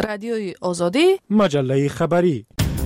رادیوی آزادی، مجله خبری.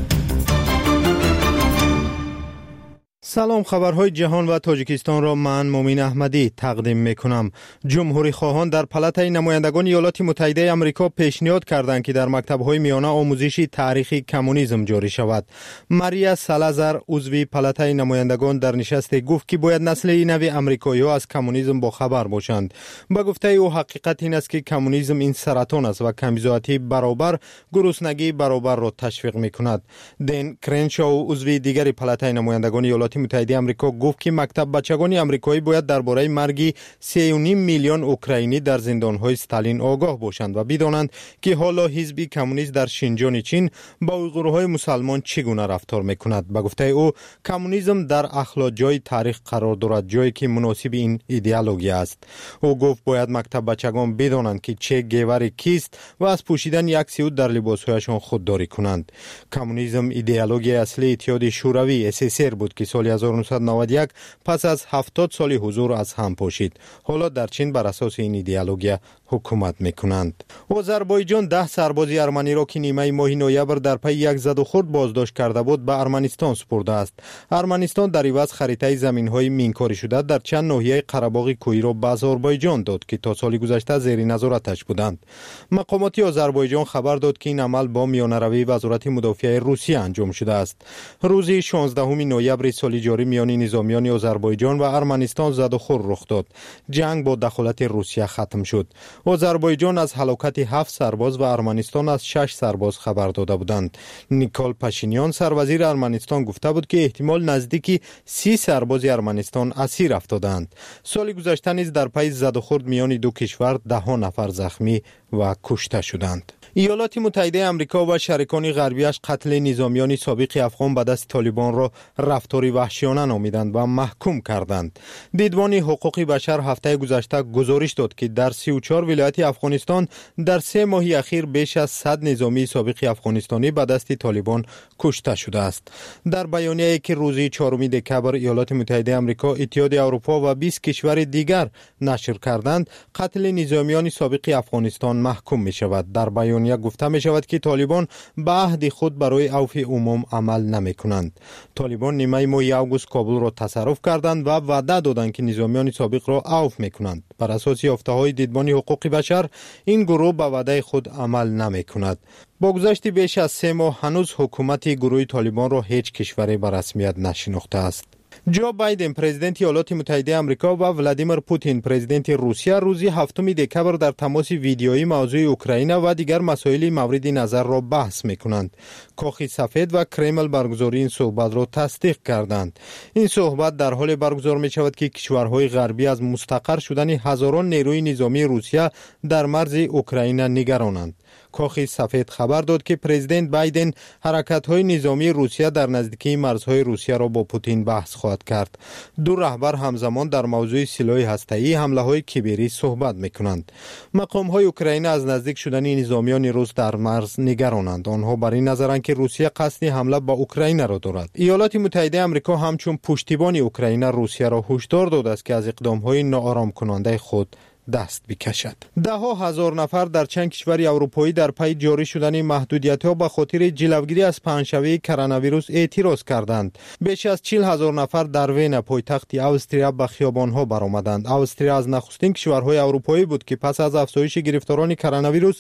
سلام، خبرهای جهان و تاجیکستان را من مومین احمدی تقدیم میکنم. جمهوری خواهان در پالاتای نمایندگان ایالات متحده آمریکا پیشنهاد کردند که در مکتب‌های میانه آموزشی تاریخ کمونیسم جاری شود. ماریا سالازار عضو پالاتای نمایندگان در نشست گفت که باید نسل نو آمریکایی‌ها از کمونیسم با خبر باشند. با گفته او حقیقت این است که کمونیسم این سرطان است و کمیزاتی برابر گرسنگی برابر را تشویق میکند. دین کرنشاو عضو دیگر پالاتای نمایندگان ایالات متحده آمریکا گفت که مکتب بچگان آمریکایی باید درباره مرگ 3.5 میلیون اوکراینی در زندان‌های استالین آگاه باشند و بدانند که حالا حزب کمونیست در شینجان چین با اویغورهای مسلمان چگونه رفتار میکند. با گفته او کمونیسم در اخلاق جای تاریخ قرار دارد، جایی که مناسب این ایدئولوژی است. او گفت باید مکتب بچگان بدانند که چه گیوار کیست و از پوشیدن یک سیوت در لباسهایشان خودداری کنند. کمونیسم ایدئولوژی اصلی اتحاد شوروی SSR بود که سال 1991 پس از 70 سال حضور از هم پاشید. حالا در چین بر اساس این ایدئولوژی حکومت میکنند. آذربایجان 10 سرباز ارمنی را که نیمه ماه نوامبر در پی یک زد و خورد بازداشت کرده بود به ارمنستان سپرده است. ارمنستان در عوض خریطه زمین‌های مینکاری شده در چند ناحیه قره‌باغ کوهی را به آذربایجان داد که تا سال گذشته زیر نظارتش بودند. مقامات آذربایجان خبر داد که این عمل با میانه‌روی وزارت مدافع روسیه انجام شده است. روز 16 نوامبر سال جاری میان نظامیان آذربایجان و ارمنستان زد و خورد رخ داد. جنگ با دخالت روسیه ختم شد. آذربایجان از هلاکت 7 سرباز و ارمنستان از 6 سرباز خبر داده بودند. نیکول پاشینیان سروزیر ارمنستان گفته بود که احتمال نزدیکی 30 سرباز ارمنستان اسیر افتادند. سال گذشته نیز در پی زد و خورد میان دو کشور 10 نفر زخمی و کشته شدند. ایالات متحده آمریکا و شریکان غربیش قتل نظامیان سابق افغان به دست طالبان را رفتاری وحشیانه نامیدند و محکوم کردند. دیدبان حقوق بشر هفته گذشته گزارش داد که در 34 ولایت افغانستان در 3 ماه اخیر بیش از 100 نظامی سابق افغانستانی به دست طالبان کشته شده است. در بیانیه‌ای که روز 4 دکمبر ایالات متحده آمریکا، اتحاد اروپا و 20 کشور دیگر نشر کردند، قتل نظامیان سابق افغانستان محکوم می شود. در بیانیه گفته می شود که طالبان به عهد خود برای عفو عموم عمل نمی کنند. طالبان نیمه ماه اوگوست کابل را تصرف کردند و وعده دادند که نظامیان سابق را عفو می کنند. بر اساس یافته‌های دیدبان حقوق بشر این گروه به وعده خود عمل نمی کند. با گذشت بیش از 3 ماه هنوز حکومت گروه طالبان را هیچ کشوری به رسمیت نشناخته است. جو بایدن پرزیدنت ایالات متحده آمریکا و ولادیمیر پوتین پرزیدنت روسیه روز 7 دکمبر در تماس ویدیویی موضوع اوکراین و دیگر مسائل مورد نظر را بحث می‌کنند. کاخ سفید و کرمل برگزاری این صحبت را تصدیق کردند. این صحبت در حال برگزار می‌شود که کشورهای غربی از مستقر شدن هزاران نیروی نظامی روسیه در مرز اوکراین نگرانند. کاخ سفید خبر داد که پرزیدنت بایدن حرکت‌های نظامی روسیه در نزدیکی مرزهای روسیه را با پوتین بحث خواهد کرد. دو رهبر همزمان در موضوع سلاح هسته‌ای، حمله‌های کیبری صحبت می‌کنند. مقام‌های اوکراین از نزدیک شدن نظامیان روس در مرز نگرانند. آنها بر این نظرند که روسیه قصد حمله به اوکراین را دارد. ایالات متحده آمریکا همچون پشتیبان اوکراین روسیه را هشدار داده است که از اقدام‌های ناآرام کننده خود دست بکشد. 10,000 نفر در چند کشور اروپایی در پی جاری شدن محدودیت‌ها به خاطر جلوگیری از پنجشنبه کرونا ویروس اعتراض کردند. بیش از 40,000 نفر در وین پایتخت استریا به خیابان‌ها برآمدند. استریا از نخستین کشورهای اروپایی بود که پس از افزایش گرفتاران کرونا ویروس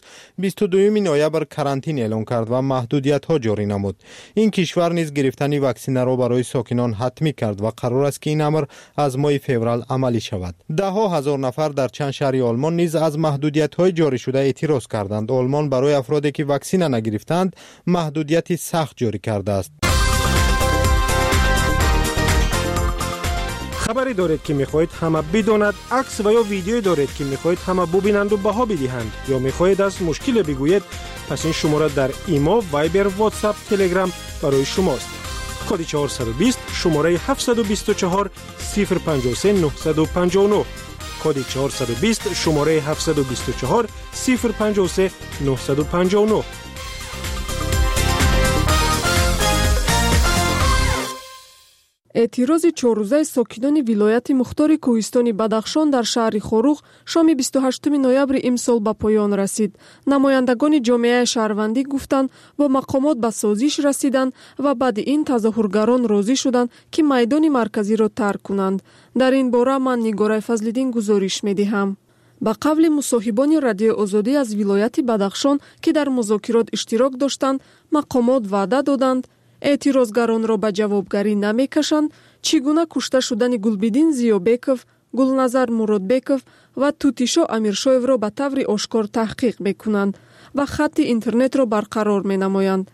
22 نوامبر کرانتین اعلام کرد و محدودیت‌ها جاری نمود. این کشور نیز گرفتن واکسن را برای ساکنان حتمی کرد و قرار است که این امر از ماه فوریه عملی شود. 10,000 نفر در چند شهر آلمان نیز از محدودیت‌های جاری شده اعتراض کردند. آلمان برای افرادی که واکسن نگرفتند محدودیت سخت جاری کرده است. خبری دارید که می‌خواهید همه بداند، عکس و یا ویدیویی دارید که می‌خواهید همه ببینند و بها بدهند، یا می‌خواهید از مشکل بگویید، پس این شماره در ایما، وایبر، واتساپ، تلگرام برای شماست. کد 420 شماره 724 053 959. کد 420 شماره 724 053 959. اعتراض 4 روزه ساکنان ولایت مختار کوهستان بدخشان در شهر خوروغ شام 28 نوامبر امسال به پایان رسید. نمایندگان جامعه شهروندی گفتند با مقامات به سازش رسیدند و بعد این تظاهرگران راضی شدند که میدان مرکزی را ترک کنند. در این باره من نگاره فضل‌الدین گزارش می‌دهم. با قبل مصاحبان رادیو آزادی از ولایت بدخشان که در مذاکرات اشتراک داشتند، مقامات وعده دادند اعتراضگران را به جوابگری نمی‌کشند، چگونه کشته شدن گلبدین زیابکов، گلنظر مرادبکов و توتیشو امیرشاєв را به طور آشکار تحقیق می‌کنند و خط اینترنت را برقرار می‌نمایند.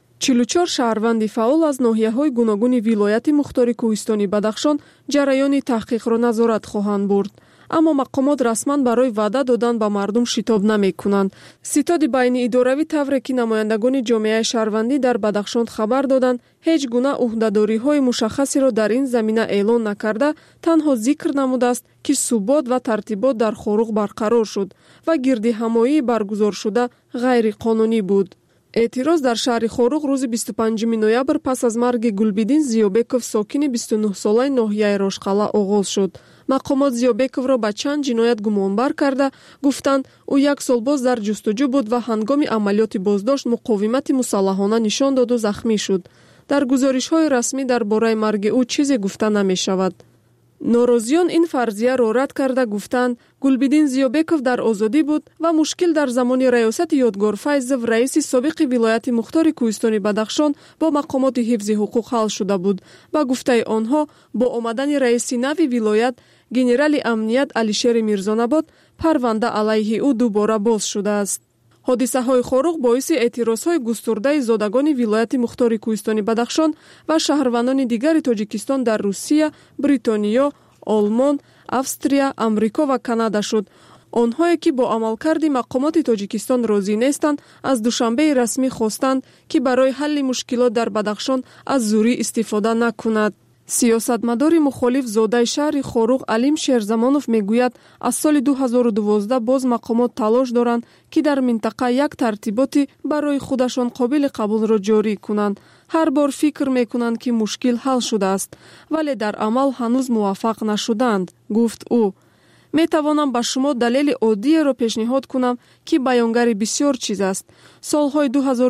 44 شهروند فعال از ناحیه‌های گوناگون ولایت مختار کوهستان بدخشان جریان تحقیق را نظارت خواهند برد. اما مقامات رسما برای وعده دادن به مردم شتاب نمی‌کنند. ستاد بین اداروی طوری که نمایندگان جامعه شهروندی در بدخشان خبر دادند هیچ گونه عهده‌داری‌های مشخصی را در این زمینه اعلان نکرده، تنها ذکر نموده است که ثبات و ترتیبات در خوروغ برقرار شد و گردهمایی برگزار شده غیر قانونی بود. اعتراض در شهر خوروغ روز 25 نوامبر پس از مرگ گلبدین زیابکov ساکن 29 ساله ناحیه راشقلا آغاز شد. مقامات زیابکov را به چند جنایت گمانبر کرده گفتند او 1 سال باز در جستجو بود و هنگام عملیات بازداشت مقاومت مسلحانه نشان داد و زخمی شد. در گزارش‌های رسمی درباره مرگ او چیزی گفته نمی‌شود. ناراضیان این فرضیه را رد کرده گفتند گلبدین زیابکov در آزادی بود و مشکل در زمان ریاست یادگار فیضov رئیس سابق ولایت مختار کوهستان بدخشان با مقامات حفظ حقوق حل شده بود. با گفته آنها با آمدن رئیس نو ولایت گنرال امنیت علیشیر میرزاناباد پرونده علیه او دوباره باز شده است. حادثه های خوروغ باعث اعتراض های گسترده زادگان ولایت مختار کوهستان بدخشان و شهروندان دیگر تاجیکستان در روسیه، بریتانیا، آلمان، австрия، امریکا و کانادا شد. آنهایی که با عملکرد مقامات تاجیکستان راضی نیستند از دوشنبه رسمی خواستند که برای حل مشکلات در بدخشان از زوری استفاده نکند. سیاستمدار مخالف زاده شهر خوروغ علیم شیرزمانوف میگوید از سال 2012 باز مقامات تلاش دارند که در منطقه یک ترتیباتی برای خودشان قابل قبول را جاری کنند. هر بار فکر میکنند که مشکل حل شده است ولی در عمل هنوز موفق نشدند، گفت او. می توانم به شما دلیل عادی را پیشنهاد کنم که بیانگر بسیار چیز است. سالهای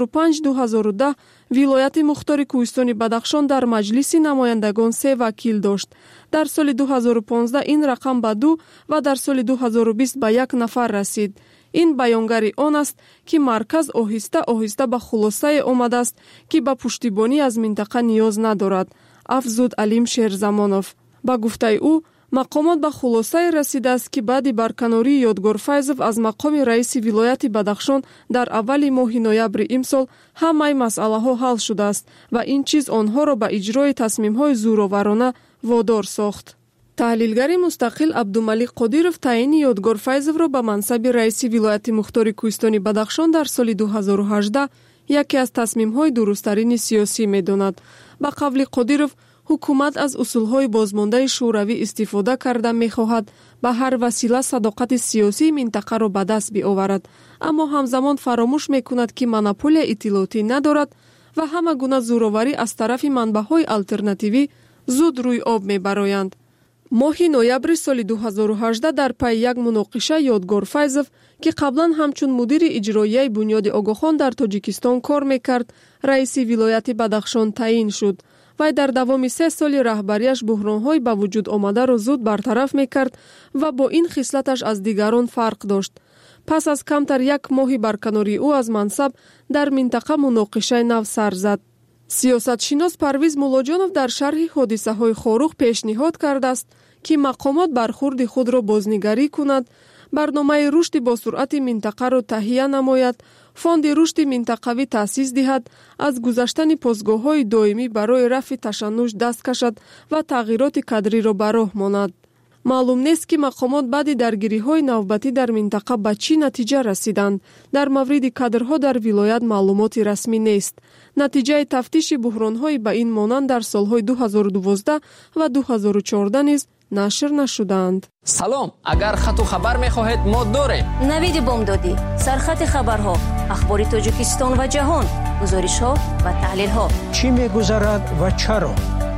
2005-2010 ولایت مختار کوهستان بدخشان در مجلس نمایندگان 3 وکیل داشت. در سال 2015 این رقم به 2 و در سال 2020 به 1 نفر رسید. این بیانگر آن است که مرکز آهسته آهسته به خلاصه آمده است که به پشتیبانی از منطقه نیاز ندارد، افزود علیم شیرزمانوف. با گفته او مقامات به خلاصه رسیده است که بعد برکناری یادگار فیضov از مقام رئیس ولایت بدخشان در اول ماه نوامبر امسال همه مسئله ها حل شده است و این چیز آنها را به اجرای تصمیم های زورآورانه وادار ساخت. تحلیلگر مستقل عبدالملیک قادیرов تعیین یادگار فیضov را به منصب رئیس ولایت مختار کوهستان بدخشان در سال 2018 یکی از تصمیم های درست‌ترین سیاسی می‌داند. با قول قادیرov حکومت از اصولهای بازمانده شوروی استفاده کرده می‌خواهد به هر وسیله صداقت سیاسی منطقه را به دست بیاورد، اما همزمان فراموش می‌کند که مونوپول اطلاعاتی ندارد و همه گونه زورآوری از طرف منبع‌های آلترناتیوی زود روی آب می‌برآیند. ماه نوامبر سال 2018 در پی یک مناقشه یادگار فیضov که قبلا همچون مدیر اجرایی بنیاد آگاخان در تاجیکستان کار می‌کرد، رئیس ولایت بدخشان تعیین شد. وی در دوام 3 سال رهبریش بحران‌های به وجود آمده را زود برطرف می‌کرد و با این خصلتش از دیگران فرق داشت. پس از کمتر 1 ماه برکناری او از منصب در منطقه مناقشه نو سر زد. سیاستشناس پرویز مولاجانov در شرح حادثه‌های خوروغ پیشنهاد کرده است که مقامات برخورد خود را بازنگری کند، برنامه رشد با سرعت منطقه را تهیه نماید، فاند رشد منطقوی تأسیس دهد، از گذشتن پاسگاه‌های دائمی برای رفع تشنج دست کشد و تغییرات کادری را به راه ماند. معلوم نیست که مقامات بعد درگیری‌های نوبتی در منطقه به چه نتیجه رسیدند. در مورد کادرها در ولایت معلومات رسمی نیست. نتیجه تفتیش بحران‌های به این مانند در سالهای 2012 و 2014 نیز نشر نشدند. سلام، اگر خط و خبر می‌خواهید ما داریم. نوید بامدادی، سرخط خبرها، اخبار تاجیکستان و جهان، گزارش‌ها و تحلیل‌ها. چی می‌گذرد و چرا؟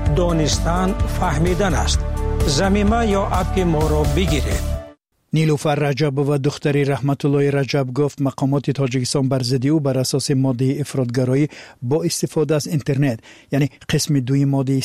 دانستن فهمیدن است. ضمیمه یا اپ ما را بگیرید. نیلوفر رجب و دختری رحمت الله رجب گفت مقامات تاجیکستان بر ضد او بر اساس ماده افراطگرایی با استفاده از اینترنت یعنی قسم 2 ماده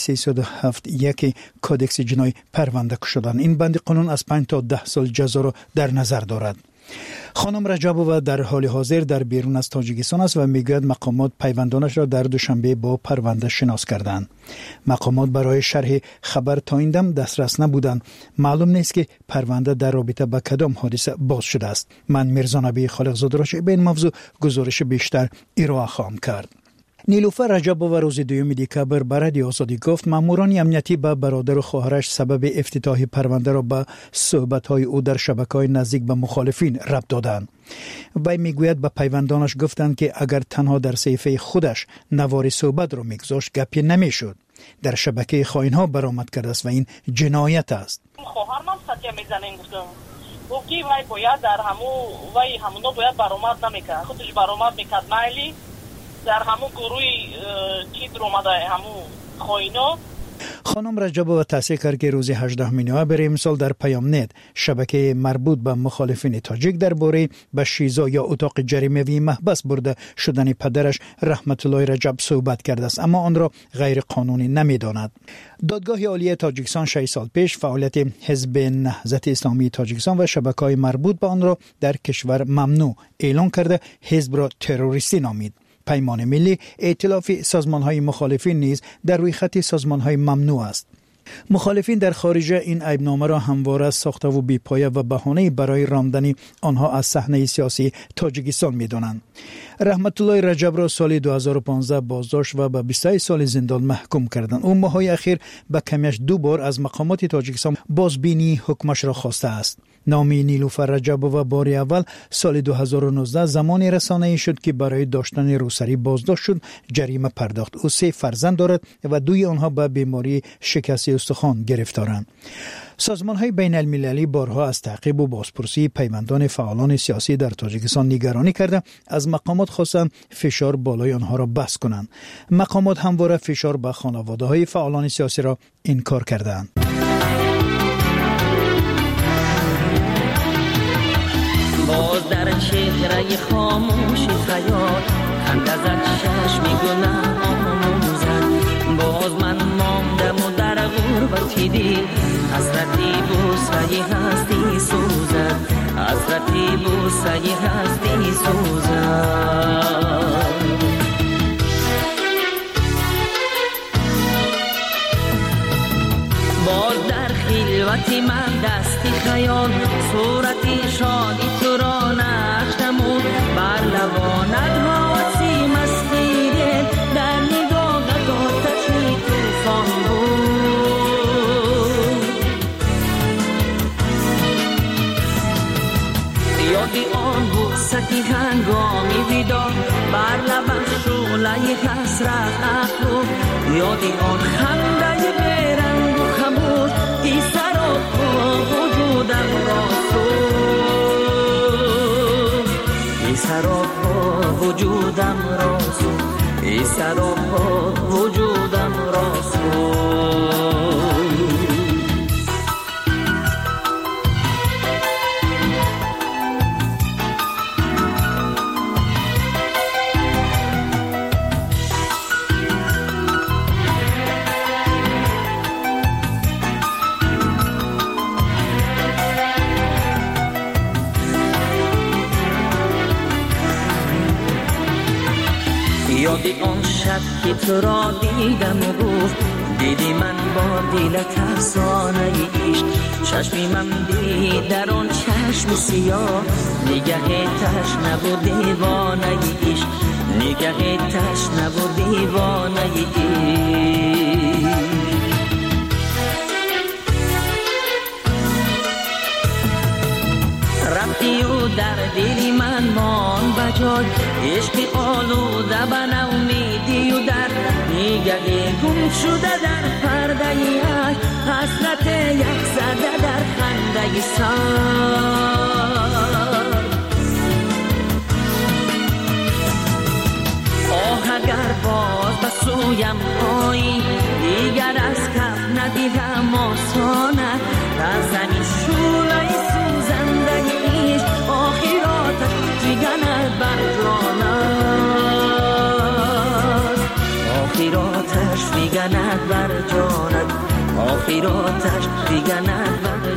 307(1) کودکس جنایی پرونده شدند. این بند قانون از 5 تا 10 سال جزا را در نظر دارد. خانم رجبووا در حال حاضر در بیرون از تاجیکستان است و میگوید مقامات پیوندانش را در دوشنبه با پرونده شناس کردند. مقامات برای شرح خبر تا این دم دسترس نبودند. معلوم نیست که پرونده در رابطه با کدام حادثه باز شده است. من میرزا نبی خالقزاده را به این موضوع گزارش بیشتر ارائه خواهم کرد. نیلوفر رجبووا روز 2 دکبر به رادیو آزادی گفت ماموران امنیتی به برادر و خواهرش سبب افتتاح پرونده را به صحبت‌های او در شبکه‌های نزدیک به مخالفین ربط دادند. وی میگوید به پیوندانش گفتند که اگر تنها در صحیفه خودش نوار صحبت را میگذاشت گپی نمیشد. در شبکه خائن‌ها برآمد کرده است و این جنایت است. خواهرم ساتیا میزنن گفتم گفتی وی باید در همونو باید برآمد نمیکرد. خودش برآمد میکرد مایلی در همون گروهی چیز رو اومده همون خائنا. خانم رجبووا تحصیل کرد که روز 18 نوامبر امسال در پیام نت شبکه مربوط به مخالفین تاجیک درباره به شیزا یا اتاق جریمه‌ای محبس برده شدن پدرش رحمت الله رجب صحبت کرده است، اما آن را غیر قانونی نمی‌داند. دادگاه عالی تاجیکستان 6 سال پیش فعالیت حزب نهضت اسلامی تاجیکستان و شبکه‌های مربوط به آن را در کشور ممنوع اعلام کرده حزب را تروریستی نامید. پیمان ملی ائتلاف سازمان‌های مخالفین نیز در روی خط سازمان‌های ممنوع است. مخالفین در خارج این عیبنامه را همواره ساخته و بی‌پایه و بهانه‌ای برای راندن آنها از صحنه سیاسی تاجیکستان می‌دانند. رحمت الله رجب را سال 2015 بازداشت و به 23 سال زندان محکوم کردند. او ماه‌های اخیر به کمیش 2 بار از مقامات تاجیکستان بازبینی حکمش را خواسته است. نامی نیلوفر رجبووا بار اول سال 2019 زمانی رسانه‌ای شد که برای داشتن روسری بازداشت شد، جریمه پرداخت. او 3 فرزند دارد و 2 آنها به بیماری شکست استخوان گرفتارند. سازمان‌های بین المللی بارها از تعقیب و بازپرسی پیوندان فعالان سیاسی در تاجیکستان نگرانی کرده، از مقامات خواستند فشار بالای آنها را بس کنند. مقامات همواره فشار به خانواده‌های فعالان سیاسی را انکار کردند. باز در چهره خاموش خیال خنده زد چشمی گناه آموزد. باز من ماندم و در غربتی دید حسرتی بوسه هستی سوزد. حسرتی بوسه هستی سوزد. باز در خلوتی من دستی خیال صورتی شادی تو را نقش نمود. بر لبانت حاسی مستی در نگاهت آتشی توفان بود. یادی آن بوستی هنگامی ویدا بر لبش شعله حسرت افروخت. یادی آن خنده بیرنگ و خموش ای سراب وجودم را سوخت. ای سراب وجودم را سوخت. ای سراب وجودم را سوخت. یادی آن شب که تو را دیدم و گفت دیدی من با دل ترسانه عشق. چشمی من دید در آن چشم سیاه نگه تشنه و دیوانه عشق. نگه تشنه و دیوانه عشق. رفتی و در دلی من مان بجای عشق آلوده به نومیدی و در نگه گم شده در پرده یک حسرت یک زده در خنده سر. آه اگر باز به سویم آیی دیگر از خیراتش دیگر نبر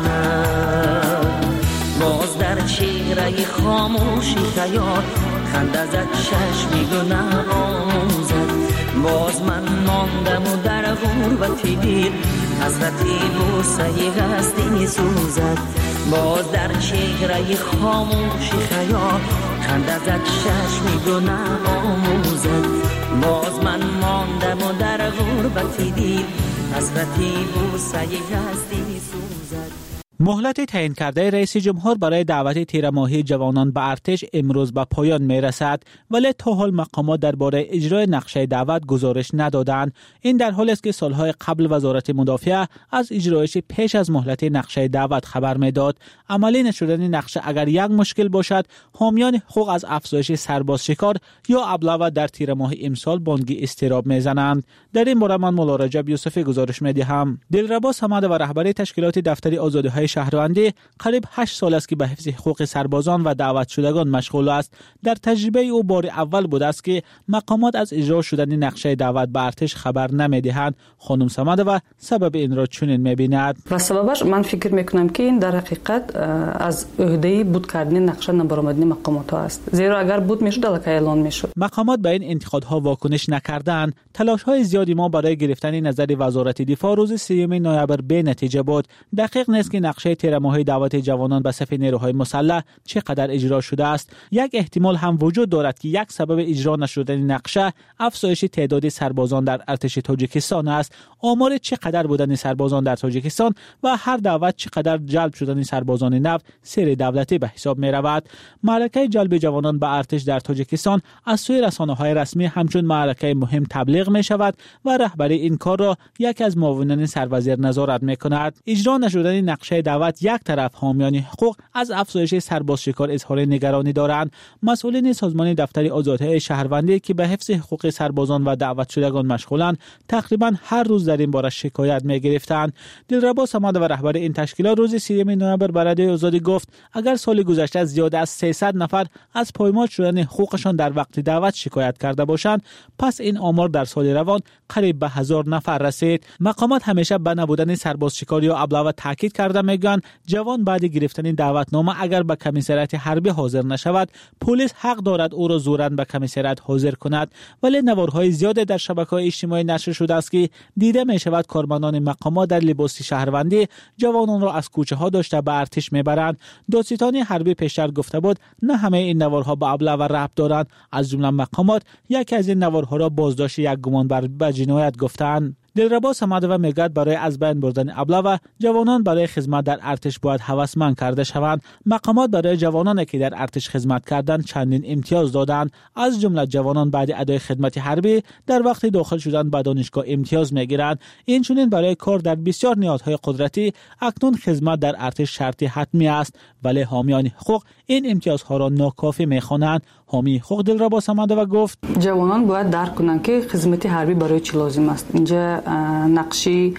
جانم. باز در چهره خاموشی خیال خنده زد چشمی گناه آموزد. باز من ماندم و در غربتی دیر حسرتی بوسه هستی سوزد. باز در چهره خاموشی خیال خنده زد چشمی گناه آموزد. باز من ماندم و در غربتی دیر حسرتی بوسه هستی سوزد. مهلت تعیین کرده رئیس جمهور برای دعوت تیره‌ماهی جوانان به ارتش امروز به پایان می رسد، ولی تا حال مقامات درباره اجرای نقشه دعوت گزارش ندادند. این در حالی است که سالهای قبل وزارت مدافعه از اجرایش پیش از مهلت نقشه دعوت خبر میداد. عملی نشدن نقشه اگر یک مشکل باشد، حامیان حقوق از افزایش سرباز شکار یا ابله در تیره‌ماهی امسال بانگی اضطراب میزنند. در این باره من مولا رجب یوسفی گزارش میدهم. دلربا صمد و رهبر تشکیلات دفتر آزادی‌های شهروندی قریب 8 سال است که به حفظ حقوق سربازان و دعوت شدگان مشغول است. در تجربه او بار اول بود است که مقامات از اجرا شدن نقشه دعوت به ارتش خبر نمیدهند. خانم صمد و سبب این را چنین میبیند. و سببش من فکر میکنم که این در حقیقت از عهده بود کردن نقشه نبرآمدن مقامات است. زیرا اگر بود میشد الکی اعلان میشد. مقامات به این انتقادها واکنش نکردند. تلاش های زیادی ما برای گرفتن نظر وزارت دفاع روز 3 نوامبر به نتیجه بود. دقیق نیست که نقشه تیره‌ماهی دعوت جوانان به صف نیروهای مسلح چقدر اجرا شده است. یک احتمال هم وجود دارد که یک سبب اجرا نشدن نقشه افزایش تعداد سربازان در ارتش تاجیکستان است. آمار چقدر بودن سربازان در تاجیکستان و هر دعوت چقدر جلب شدن سربازان نو سیر دولتی به حساب می رود. معرکه جلب جوانان به ارتش در تاجیکستان از سوی رسانه‌های رسمی همچون معرکه مهم تبلیغ می شود و رهبر این کار را یکی از معاونان سروزیر نظارت می کند. اجرا نشدن نقشه دعوت یک طرف، حامیان حقوق از افزایش سرباز شکار اظهار نگرانی دارند. مسئولین سازمان دفتر آزادی‌های شهروندی که به حفظ حقوق سربازان و دعوت شدگان مشغولند تقریبا هر روز در این باره شکایت می‌گرفتند. دلربا صمد و رهبر این تشکیلات روز 3 نوامبر به رادیو آزادی گفت اگر سال گذشته زیاد از 300 نفر از پایمال شدن حقوقشان در وقت دعوت شکایت کرده باشند، پس این آمار در سال روان قریب به 1000 نفر رسید. مقامات همیشه به نبودن سرباز شکار یا ابله تاکید کرده میگن جوان بعد گرفتن دعوتنامه اگر به کمیسریات حربی حاضر نشود، پلیس حق دارد او را زوراً به کمیسریات حاضر کند. ولی نوارهای زیاد در شبکه‌های اجتماعی نشر شده است که دیده می شود کارمندان مقامات در لباس شهروندی جوانان را از کوچه ها داشته به ارتش میبرند. دادستانی حربی پیشتر گفته بود نه همه این نوارها به ابله و ربط دارند. از جمله مقامات یکی از این نوارها را بازداشت یک گمانبر به جنایت گفتند. دلربا صمد و میگوید برای از بین بردن ابله و جوانان برای خدمت در ارتش باید هوسمند کرده شوند. مقامات برای جوانانی که در ارتش خدمت کردند چندین امتیاز دادند. از جمله جوانان بعد ادای خدمت حربی در وقت داخل شدن به دانشگاه امتیاز میگیرند. این چنین برای کار در بسیار نهادهای قدرتی اکنون خدمت در ارتش شرطی حتمی است، ولی حامیان حقوق این امتیازها را ناکافی میخوانند. حامی حقوق دلربا صمد و گفت جوانان باید درک کنند که خدمت حربی برای چی لازم است. اینجا نقشی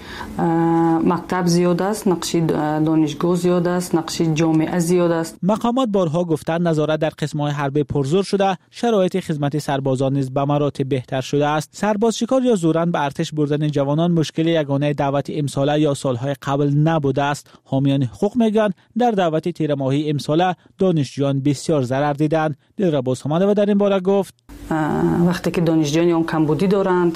مکتب زیاد است، نقشی دانشگاه زیاد است، نقشی جامعه زیاد است. مقامات بارها گفتند نظارت در قسم‌های حربی پرزور شده، شرایط خدمت سربازان نیز به مراتب بهتر شده است. سرباز شکار یا زوراً به ارتش بردن جوانان مشکل یگانه دعوت امساله یا سالهای قبل نبوده است. حامیان حقوق میگن در دعوت تیره‌ماهی امساله دانشجویان بسیار ضرر دیدند. دلربا صمد و در این باره گفت وقتی که دانشجویان اون کمبودی دارند،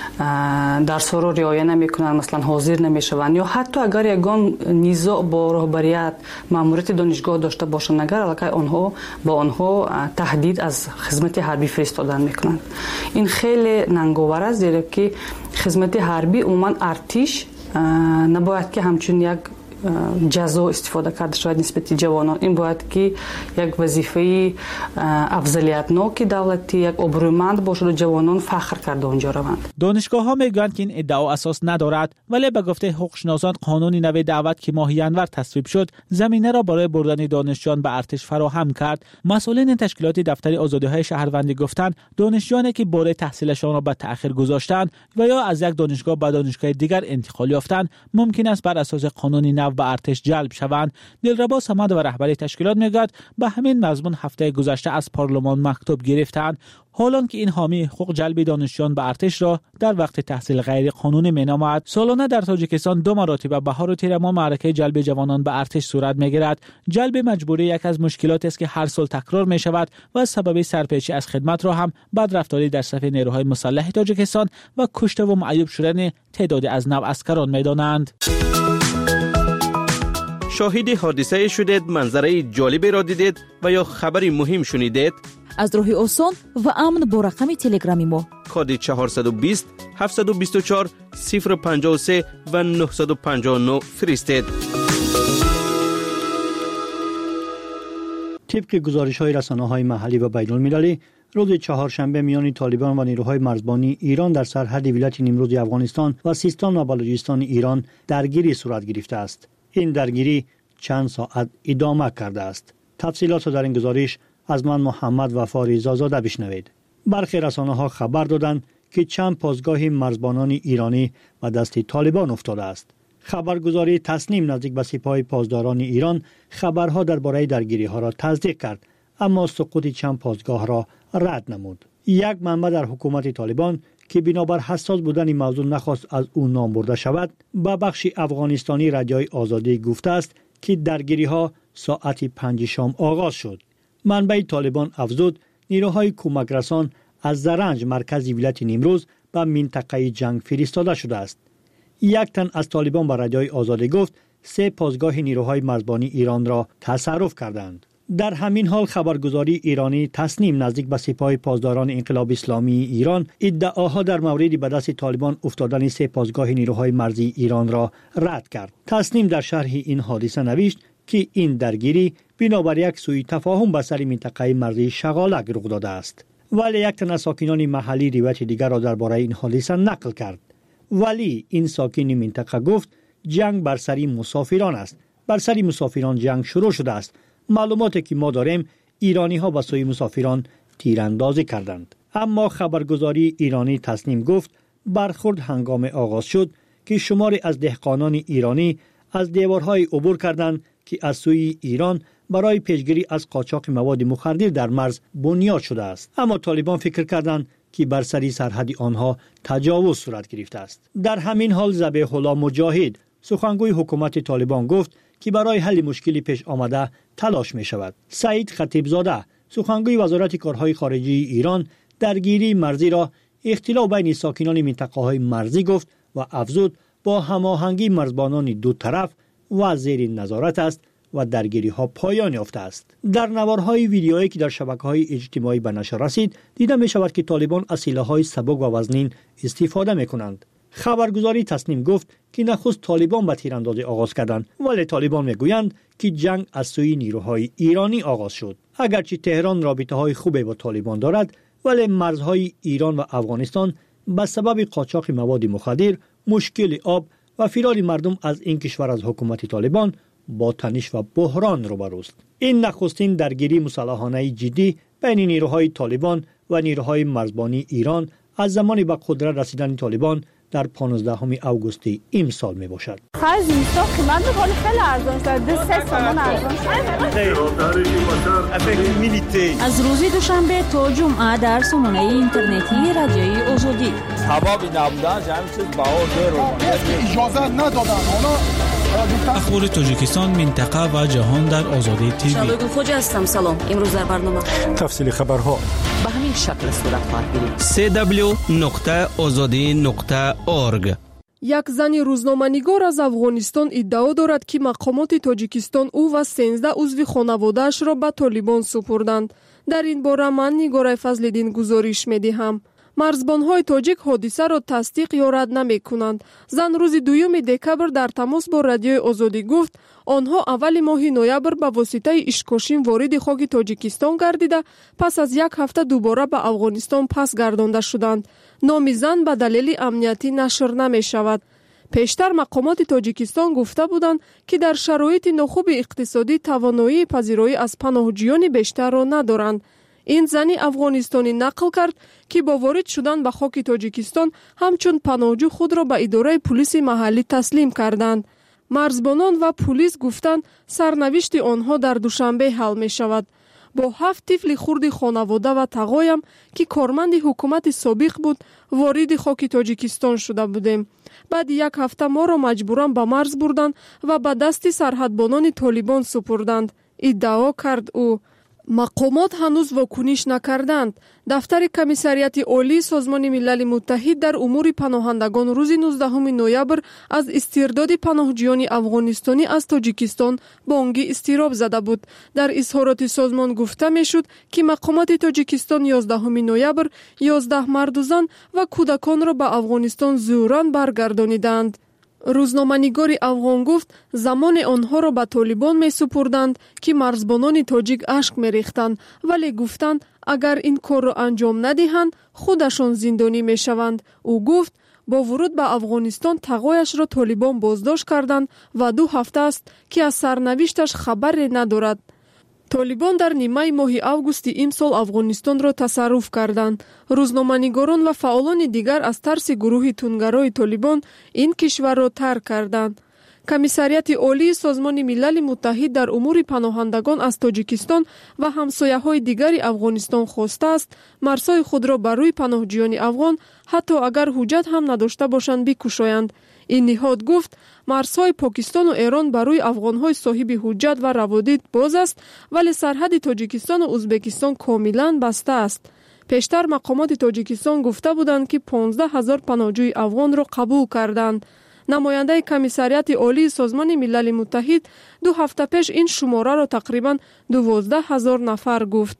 درس را رعایت نمیکنند، مثلا حاضر نمیشوند، یا حتی اگر یگان نزاع با رهبریت ماموریت دانشگاه داشته باشند اگر الکی آنها تهدید از خدمت حربی فرستادن میکنند. این خیلی ننگاور است، زیرا که خدمت حربی عموما ارتش نباید که همچون یک جزا استفاده کرده شود نسبت جوانان. این باید که یک وظیفه افضلیتناک دولتی، یک ابرومند باشد و جوانان فخر کرده اونجا روند. دانشگاه ها میگویند که این ادعا اساس ندارد، ولی به گفته حقوقشناسان قانون نو دعوت که ماه ینور تصویب شد زمینه را برای بردن دانشجویان به ارتش فراهم کرد. مسئولین تشکیلات دفتر آزادی‌های شهروندی گفتند دانشجویانی که باره تحصیلشان را به تأخیر گذاشتند و یا از یک دانشگاه به دانشگاه دیگر انتقال یافتند ممکن است بر اساس قانون نو به ارتش جلب شوند. دلربا صمد و رهبری تشکیلات میگوید به همین مضمون هفته گذشته از پارلمان مکتوب گرفتند. حالان که این حامی حقوق جلب دانشجویان به ارتش را در وقت تحصیل غیر قانونی مینامد. سالانه در تاجیکستان 2 مراتب بهار و تیر ماه معرکه جلب جوانان به ارتش صورت میگیرد. جلب مجبوری یک از مشکلاتی است که هر سال تکرار می شود و سبب سرپیچی از خدمت را هم بدرفتاری در صف نیروهای مسلح تاجیکستان و کشته و معیوب شدن تعدادی از نوعسکران میدانند. شاهد حادثه شدید، منظره جالبی را دیدید و یا خبری مهم شنیدید؟ از راه آسان و امن با رقم تلگرامی ما کد 420 724 053 و 959 فرستید. طبق گزارش‌های رسانه‌های محلی و بین‌المللی، روز چهارشنبه میان طالبان و نیروهای مرزبانی ایران در سرحد ولایت نیمروز افغانستان و سیستان و بلوچستان ایران درگیری صورت گرفته است. این درگیری چند ساعت ادامه کرده است. تفصیلات را در این گزارش از من محمد وفا رضازاده بشنوید. برخی رسانه‌ها خبر دادند که چند پاسگاه مرزبانان ایرانی و دست طالبان افتاده است. خبرگزاری تسنیم نزدیک به سپاه پاسداران ایران خبرها درباره درگیری‌ها را تصدیق کرد، اما سقوط چند پاسگاه را رد نمود. یک منبع در حکومت طالبان که بنابر حساس بودن موضوع نخواست از او نام برده شود، به بخش افغانستانی رادیوی آزادی گفته است که درگیری‌ها ساعت 5 شام آغاز شد. منبع طالبان افزود نیروهای کمک رسان از زرنج مرکز ولایت نیمروز به منطقه جنگ فرستاده شده است. یک تن از طالبان به رادیوی آزادی گفت 3 پاسگاه نیروهای مرزبانی ایران را تصرف کردند. در همین حال خبرگزاری ایرانی تسنیم نزدیک به سپاه پاسداران انقلاب اسلامی ایران ادعاها در مورد به دست طالبان افتادن 3 پاسگاه نیروهای مرزی ایران را رد کرد. تسنیم در شرح این حادثه نوشت که این درگیری بنابر یک سوء تفاهم به سر منطقه مرزی شغالک رخ داده است. ولی یک تن از ساکنان محلی روایت دیگر را درباره این حادثه نقل کرد. ولی این ساکن منطقه گفت جنگ بر سر مسافران است. بر سر مسافران جنگ شروع شده است. معلوماتی که ما داریم ایرانی ها به سوی مسافران تیراندازی کردند. اما خبرگزاری ایرانی تسنیم گفت برخورد هنگام آغاز شد که شماری از دهقانان ایرانی از دیوارهای عبور کردند که از سوی ایران برای پیشگیری از قاچاق مواد مخدر در مرز بنیاد شده است. اما طالبان فکر کردند که بر سری سرحد آنها تجاوز صورت گرفته است. در همین حال ذبیح الله مجاهد سخنگوی حکومت طالبان گفت که برای حل مشکلی پیش آمده تلاش می شود. سعید خطیبزاده سخنگوی وزارت کارهای خارجی ایران درگیری مرزی را اختلاف بین ساکنان منطقه های مرزی گفت و افزود با هماهنگی مرزبانان دو طرف و زیر نظارت است و درگیری ها پایان یافته است. در نوارهای ویدیویی که در شبکه‌های اجتماعی به نشر رسید دیده می شود که طالبان از سلاح‌های سبک و وزنین استفاده می کنند. خبرگزاری تسنیم گفت که نخست طالبان به تیراندازی آغاز کردند، ولی طالبان میگویند که جنگ از سوی نیروهای ایرانی آغاز شد. اگرچه تهران رابطه‌های خوبی با طالبان دارد، ولی مرزهای ایران و افغانستان به سبب قاچاق مواد مخدر، مشکل آب و فرار مردم از این کشور از حکومت طالبان با تنش و بحران روبروست. این نخستین درگیری مسلحانه جدی بین نیروهای طالبان و نیروهای مرزبانی ایران از زمانی به قدرت رسیدن طالبان در 15 اوگوست امسال می باشد. خرج اینستا قیمت می‌کنه خیلی ارزان شده، 3 تومان ارزان شده. از روز دوشنبه تا جمعه در سامانه اینترنتی رادیوی آزادی. سببی نبودن جمع چیز بهار اجازه ندادن. اخبار تاجیکستان، منطقه و جهان در آزادی تیوی. شالوی خوجه هستم. سلام. امروز در برنامه تفصیل خبرها به همین شکل صورت خواهد گرفت. www.azadi.org. یک زن روزنامه‌نگار از افغانستان ادعا دارد که مقامات تاجیکستان او و 13 عضو خانواده‌اش را به طالبان سپردند. در این باره من نگار فضل‌الدین گزارش می‌دهم. مرزبان‌های تاجیک حادثه را تصدیق یا رد نمی‌کنند. زن روز 2 دکبر در تماس با رادیوی آزادی گفت آنها اول ماه نوامبر به واسطه اشکاشین وارد خاک تاجیکستان گردیده پس از یک هفته دوباره به افغانستان پس گردانده شدند. نام زن به دلیل امنیتی نشر نمی‌شود. پیشتر مقامات تاجیکستان گفته بودند که در شرایط ناخوب اقتصادی توانایی پذیرایی از پناهجویان بیشتر را ندارند. این زنی افغانستانی نقل کرد که با وارد شدن به خاک تاجیکستان همچون پناهجو خود را به اداره پلیس محلی تسلیم کردند. مرزبانان و پلیس گفتند سرنوشت آنها در دوشنبه حل می شود. با 7 طفل خرد خانواده و تقایم که کارمند حکومت سابق بود وارد خاک تاجیکستان شده بودیم. بعد 1 هفته ما را مجبوران به مرز بردند و به دست سرحدبانان طالبان سپردند. ادعا کرد او. مقامات هنوز واکنش نکردند. دفتر کمیساریات عالی سازمان ملل متحد در امور پناهندگان روز 19 نوامبر از استرداد پناهجویان افغانستانی از تاجیکستان بانگی اضطراب زده بود. در اظهارات سازمان گفته میشد که مقامات تاجیکستان 11 نوامبر 11 مرد و زن و کودکان را به افغانستان زوراً برگردانیدند. روزنامه‌نگار افغان گفت زمان آنها را به طالبان می سپردند که مرزبانان تاجیک اشک می ریختند، ولی گفتند اگر این کار را انجام ندهند خودشان زندانی می شوند. او گفت با ورود به افغانستان تقایش را طالبان بازداشت کردند و 2 هفته است که از سرنوشتش خبری ندارد. طالبان در نیمه ماه اوگوست امسال افغانستان را تصرف کردند. روزنامه‌نگاران و فعالان دیگر از ترس گروه تندگرای طالبان این کشور را ترک کردند. کمیساریات عالی سازمان ملل متحد در امور پناهندگان از تاجیکستان و همسایه‌های دیگر افغانستان خواسته است مرزهای خود را بر روی پناهجویان افغان حتی اگر حجت هم نداشته باشند بکشایند. این نهاد گفت مرزهای پاکستان و ایران برای افغانهای صاحب حجت و روادید باز است، ولی سرحد تاجیکستان و ازبکستان کاملا بسته است. پیشتر مقامات تاجیکستان گفته بودند که 15,000 پناهجوی افغان را قبول کردند. نماینده کمیساریات عالی سازمان ملل متحد 2 هفته پیش این شماره را تقریبا 12,000 نفر گفت.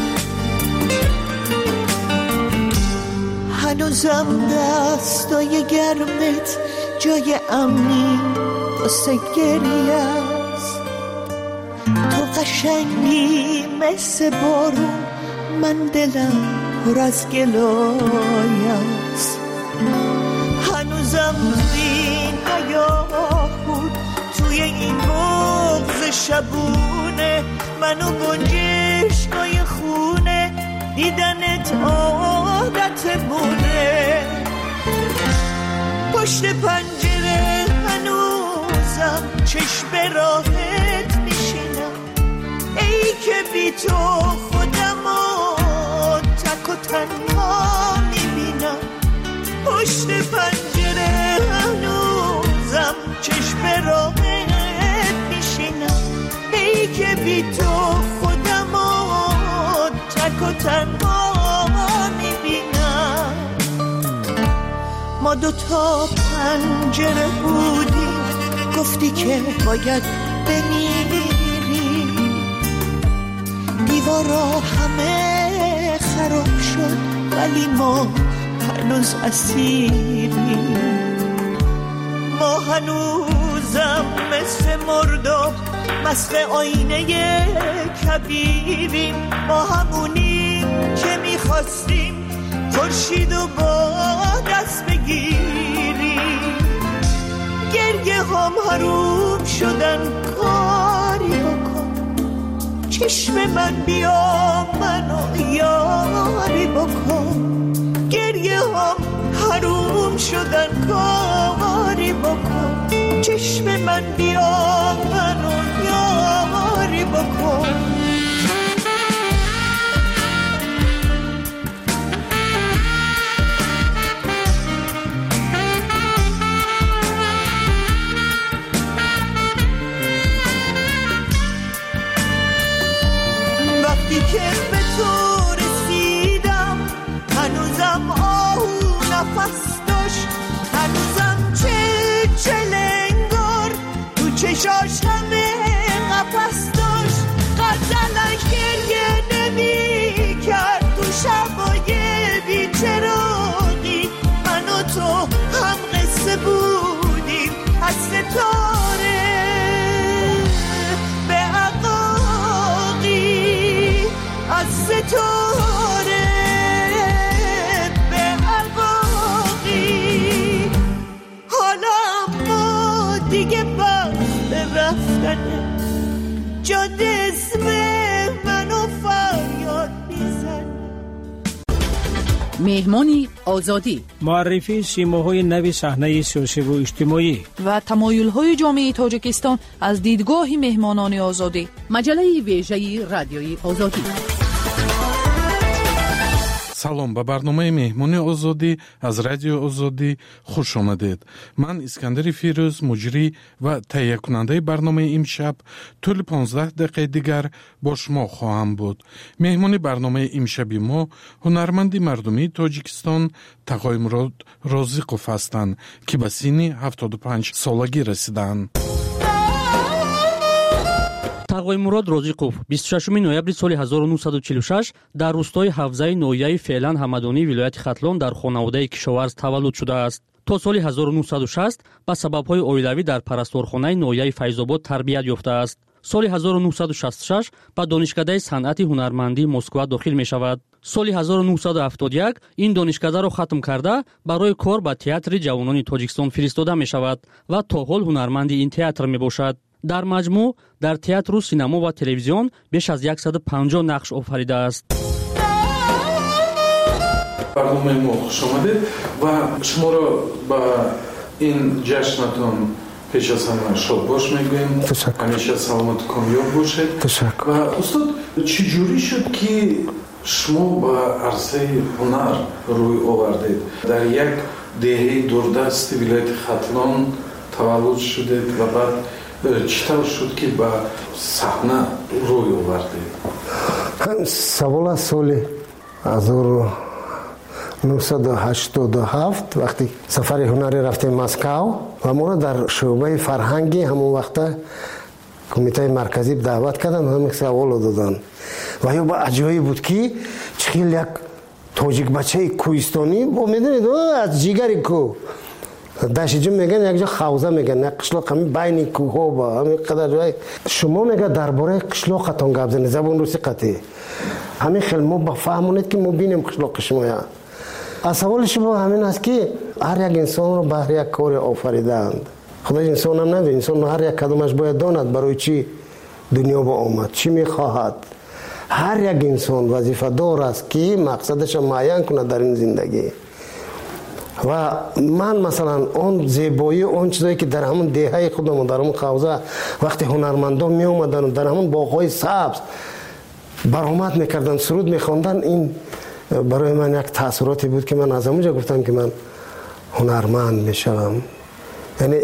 هنوزم دستای گرمت جای امنی واسه گریه است. تو قشنگی مثل بارون، من دلم پر از گلای است. هنوزم این حیاه بود توی این بغض شبونه، منو گنجشکای خونه دیدنت عادت بوده. پشت پنجره هنوزم چشم راحت میشینم، ای که بی تو خودمو تک و تنها میبینم. پشت پنجره هنوزم چشم راحت میشینم، ای که بی تو خودمو تک و تنها میبینم. ما 2 تا پنجره بودیم، گفتی که باید بمیری. دیوارا همه خراب شد ولی ما هنوز اسیریم. ما هنوزم مثل مرداب مست آینه کبیریم. ما همونیم که میخواستیم خورشیدو با دست بگیریم. گریه هم حروم شدن، کاری بکن چشم من بیا منو یاری بکن. گریه هم حروم شدن، کاری بکن چشم من بیا منو یاری بکن. وقتی که به تو رسیدم هنوزم آهو نفس داشت، هنوزم چلنگار تو چشاش همه قفس داشت. غزلش گریه نمی کرد تو شبای بی‌چراغی. من و تو هم قصه بودیم از ستاره به عقاقی، از ستاره به عقاقی. حالا ما دیگه بس رفتن مهمانی آزادی، معرفی سیماهای نوی صحنه سیاسی و اجتماعی و تمایل‌های جامعه تاجیکستان از دیدگاه مهمانان آزادی. مجله ویژه رادیوی آزادی. салом ба барномаи меҳмони озодӣ аз радиои озодӣ хуш омадед. ман искандари фирӯз муҷрӣ ва таҳиякунандаи барномаи имшаб тӯли 15 дақиқаи дигар бо шумо хоҳам буд. меҳмони барномаи имшаби мо ҳунарманди мардумии тоҷикистон Тағоймурод Розиқов ҳастанд, ки ба синни 75 солагӣ расидаанд. Тағоймурод Розиқов 26 ноябри соли 1946 дар рӯстои Ҳавзаи ноҳияи феълан ҳамадонии вилояти Хатлон дар хонаводаи кишоварз таваллуд шудааст. То соли 1960 ба сабабҳои оилавӣ дар парасторхонаи ноҳияи Файзобод тарбият ёфтааст. соли 1966 ба донишкадаи санъати ҳунармандии Москва дохил мешавад. соли 1971 ин донишкадаро хатм карда барои кор ба театри ҷавонони Тоҷикистон фиристода мешавад ва то ҳол ҳунарманди ин театр мебошад. дар маҷмӯъ дар театру синамо ва телевизион беш аз 150 нақш офаридааст. барномаи мо хуш омадед ва шуморо ба ин ҷашнатон пеш аз ҳама шодбош мегӯем. ҳамеша саломату комёб бошед. ва устод, чӣ ҷӯрӣ шуд ки шумо ба арзаи ҳунар рӯй овардед? дар як деҳаи дурдасти вилояти Хатлон таваллуд шудед ва баъд чӣ тавр шуд ки ба саҳна рӯй овардед? Савола соли 1987 вақти сафари ҳунарӣ рафтем Москав ва моро дар шӯъбаи фарҳанги ҳамон вақта кумитаи марказӣ даъват карданд, ҳамин саволо доданд. ва ё ба аҷоиб буд ки чӣ хел як тоҷикбачаи кӯҳистонӣ бо медонед аз ҷигари кӯҳ дашиҷум меган якҷо хавза меган як қишлоқ ҳамин байни кӯҳҳо ба ҳамин қадар ҷой шумо мега дар бораи қишлоқатон гап занед забон рӯси қатӣ ҳамин хел мо ба фаҳмонед ки мо бинем қишлоқи шумоя. аз саволи шумо ҳамин аст ки ҳар як инсонро баҳри як коре офаридаанд. худо инсонам надид. инсон ҳар як кадомаш бояд донад барои чӣ дунё ба омад, чӣ мехоҳад. ҳар як инсон вазифадор аст ки мақсадаша муайян кунад дар ин зиндагӣ. ва ман масалан он зебоӣ он чизое ки дар ҳамон деҳаи худам дар ҳамон хавза вақти ҳунармандон меомадану дар ҳамон боғҳои сабз баромад мекарданд, суруд мехонданд, ин барои ман як таъссуроте буд ки ман аз ҳамон ҷо гуфтам ки ман ҳунарманд мешавам. яъне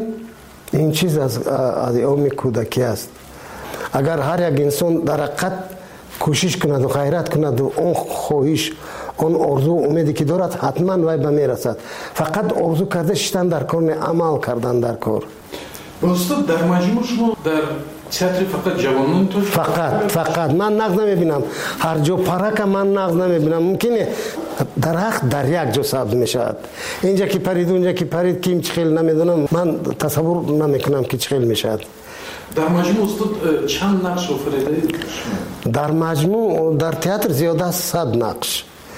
ин чиз аз айёми кӯдакӣ аст. агар ҳар як инсон дар ҳақиқат кӯшиш кунаду ғайрат кунаду он хоҳиш он орзу умеде ки дорад ҳатман вай ба мерасад. фақат орзу карда шиштан дар кор не амал кардан дар кор. устод, дар маҷмӯъ шумо дар театри фақат ҷавонон фақат ман нағз намебинам. ҳар ҷо парака ман нағз намебинам. мумкине дарахт дар як ҷо сабз мешавад. инҷа ки парид унҷа ки парид ким чӣ хел намедонам. ман тасаввур намекунам ки чӣ хел мешавад. дар маҷмӯъ устод чанд нақш офаридаед? дар маҷмӯъ дар театр зиёда аз 100 нақш,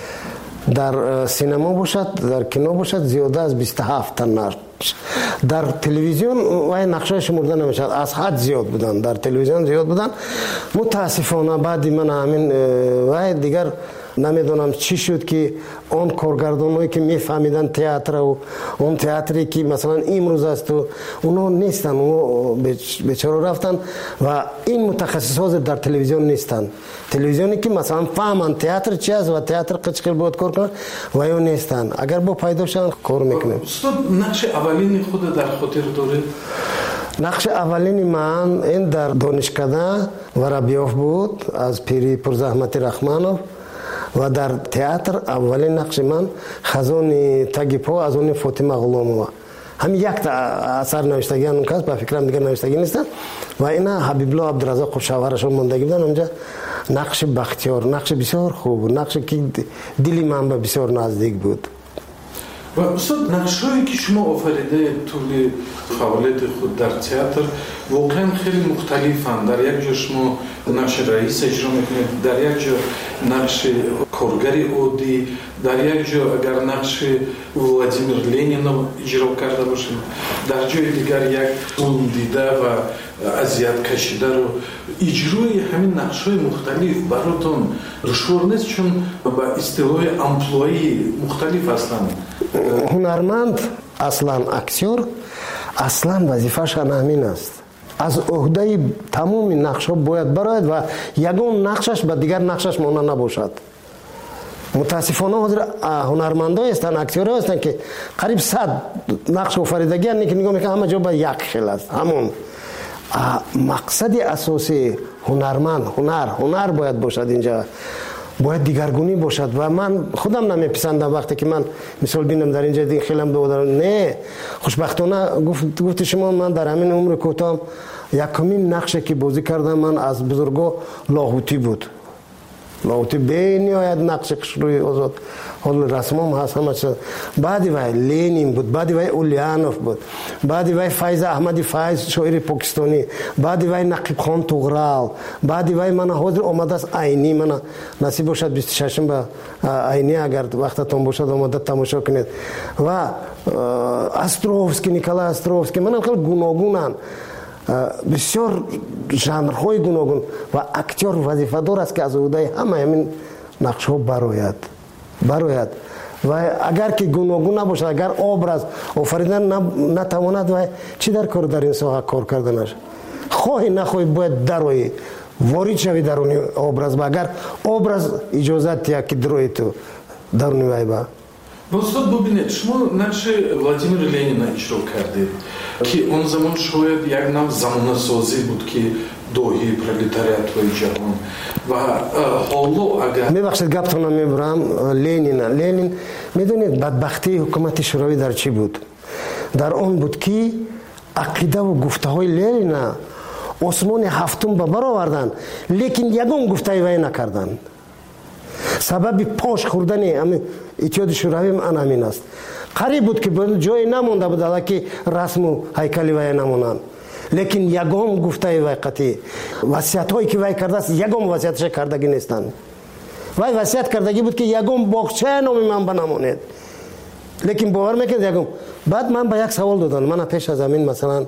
дар синема бошад, дар кино бошад зиёда аз 27 та нақш. дар телевизион вай нақшҳои шумурда намешавад, аз ҳад зиёд буданд. дар телевизион зиёд буданд. мутаассифона баъди ман ҳамин вай дигар намедонам чӣ шуд ки он коргардонҳое ки мефаҳмиданд театру он театре ки масалан имрӯз асту уно нестанд, уно бечора рафтанд ва ин мутахассис ҳозир дар телевизион нестанд. телевизионе ки масалан фаҳманд театр чи аст ва театр чӣ хел бояд кор кунад ва ё нестанд. агар бо пайдо шаванд кор мекунем. устод, нақши аввалини худа дар хотир доред? нақши аввалини ман ин дар донишкада Воробьёв буд аз пири Пурзаҳмати Рахманов. ва дар театр аввалин нақши ман хазони таги по аз они Фотима Ғуломова. ҳамин якта асар навиштаги анун кас ба фикрам дигар навиштаги нестанд. ва ина Ҳабибло Абдуразоқов шавҳарашон мондаги буданд. онҷа нақши бахтиёр, нақши бисёр хуб буд, нақше ки дили ман ба бисёр наздик буд. ва устод, нақшҳое ки шумо офаридаед тӯли фаъолияти худ дар театр воқеан хеле мухталифанд. дар як ҷо шумо нақши раис эҷро мекунед, дар як ҷо нақши коргари оддӣ дар як ҷо агар нақши Владимир Ленинов иҷро карда бошед, дар ҷои дигар як зулм дида ва азият кашидаро иҷрои ҳамин нақшҳои мухталиф баротон душвор нест, чун ба истилоҳи амплуаи мухталиф ҳастанд. ҳунарманд аслан актер аслан вазифааш ҳамин аст. аз уҳдаи тамоми нақшҳо бояд барояд ва ягон нақшаш ба дигар нақшаш монанд набошад. мутаассифона ҳозир ҳунармандое ҳастанд, актерҳое ҳастанд ки қариб 100 нақш офаридагианд, ки нигоҳ мекунанд ҳама ҷо ба як хел аст. ҳамон мақсади асосии ҳунарманд ҳунар бояд бошад, инҷа бояд дигаргунӣ бошад. ва ман худам намеписандам вақте ки ман мисол бинам дар инҷа хелам додам. Не, хушбахтона гуфти шумо, ман дар ҳамин умри кӯтоҳам якумин нақше ки бозӣ кардам ман аз бузурго лоҳутӣ буд. лоҳутӣ бениҳоят нақши хушрӯи озод, ҳоли расмом ҳаст, ҳама чиз. баъди вай Ленин буд, баъди вай Улянов буд, баъди вай Файза Аҳмади Файз, шоири покистонӣ, баъди вай Нақибхон Туғрал, баъди вай мана ҳозир омадааст Айнӣ. мана насиб бошад 26 ба Айнӣ агар вақтатон бошад омада тамошо кунед. ва Островский, Николай Островский, мана хеле гуногунанд, бисёр жанрҳои гуногун. ва актер вазифадор аст ки аз уҳдаи ҳамаи ҳамин нақшҳо барояд. ва агар ки гуногун набошад, агар образ офаридан натавонад, ва чӣ дар кор дар ин соҳа кор карданаш? хоҳӣ нахоҳӣ бояд дарои ворид шавӣ даруни образ. ва агар образ иҷозат диҳад ки дрои ту даруни вай ба. Устод бубинед, шумо нақши Владимир Ленина иҷро кардед, ки он замон шояд як нав замонасозӣ буд, ки доҳии пролетариатҳои ҷаҳон. ва ҳоло агар мебахшед гаптона мебурам, Ленин медонед бадбахтии ҳукумати шӯравӣ дар чӣ буд? дар он буд ки ақидаву гуфтаҳои Ленина осмони ҳафтум ба бар оварданд, лекин ягон гуфтаи вай накарданд. сабаби пош хӯрдани иттиҳоди шӯравӣ ҳамин аст. қариб буд ки ҷое намонда буд алаки расму ҳайкали вай намонанд, лекин ягон гуфтаи вай қатъӣ. васиятҳое ки вай кардааст, ягон васияташа кардагӣ нестанд. вай васият кардагӣ буд ки ягон боғчае номи ман ба намонед, лекин бовар мекунед ягон. баъд ман ба як савол доданд, мана пеш аз ҳамин масалан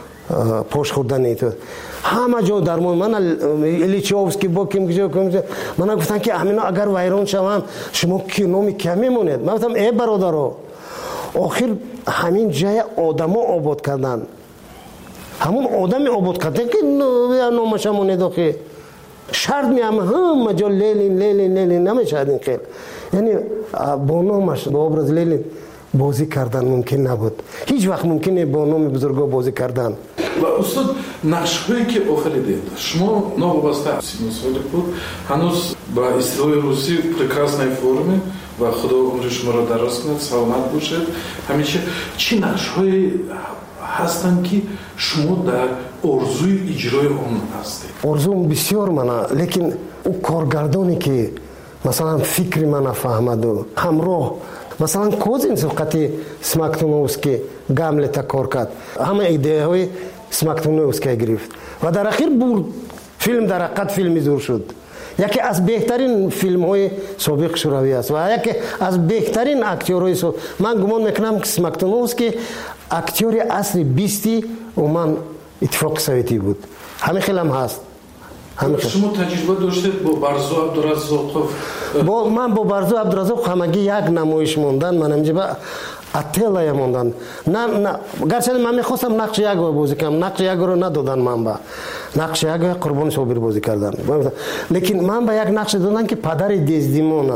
пош хӯрдани ҳама ҷо дар мана Ильичевский бо мана гуфтанд ки ҳамино агар вайрон шаванд, шумо ки номи кия мемонед? ман гуфтам бародаро, охир ҳамин ҷая одамо обод карданд, ҳамун одами обод кардан ки номаша монед. охи шарт меам ҳама ҷо Ленин намешавад ин хел. яъне бо номаш бо образ Ленин бозӣ кардан мумкин набуд. ҳеҷ вақт мумкин не бо номи бузурго бозӣ кардан. ва устод нақшҳое ки офаридед, шумо новобаста синусоли буд, ҳанӯз ба истилоҳи русӣ прекраснаи форме ва худо умри шуморо дароз кунад, саломат бошед. ҳамеша чӣ нақшҳое ҳастанд ки шумо дар орзуи иҷрои он ҳастед? орзум бисёр мана, лекин ӯ коргардоне ки масалан фикри мана фаҳмаду ҳамроҳ, масалан Козин субқати Смоктуновский Гамлета кор кард, ҳама идеяҳои Смоктуновския гирифт ва дар ахир бурд. филм дар ҳақиқат филми зур шуд. яке аз беҳтарин филмҳои собиқи шӯравӣ аст ва яке аз беҳтарин актёрҳои ман гумон мекунам ки Смоктуновский актёри асри 20-и умуман иттифоқи советӣ буд. ҳамин хелам ҳаст. шумо таҷриба доштед бо Барзу Абдураззоқов? ман бо Барзу Абдураззоқов ҳамагӣ як намоиш мондан, ман ҳамҷиба ателая мондан. гарчанде ман мехостам нақши ягоҳо бозӣ кунам, нақши ягоҳро надодан ман ба нақши ягоҳо Қурбони Собир бозӣ кардан. лекин ман ба як нақше додан ки падари Дездимона,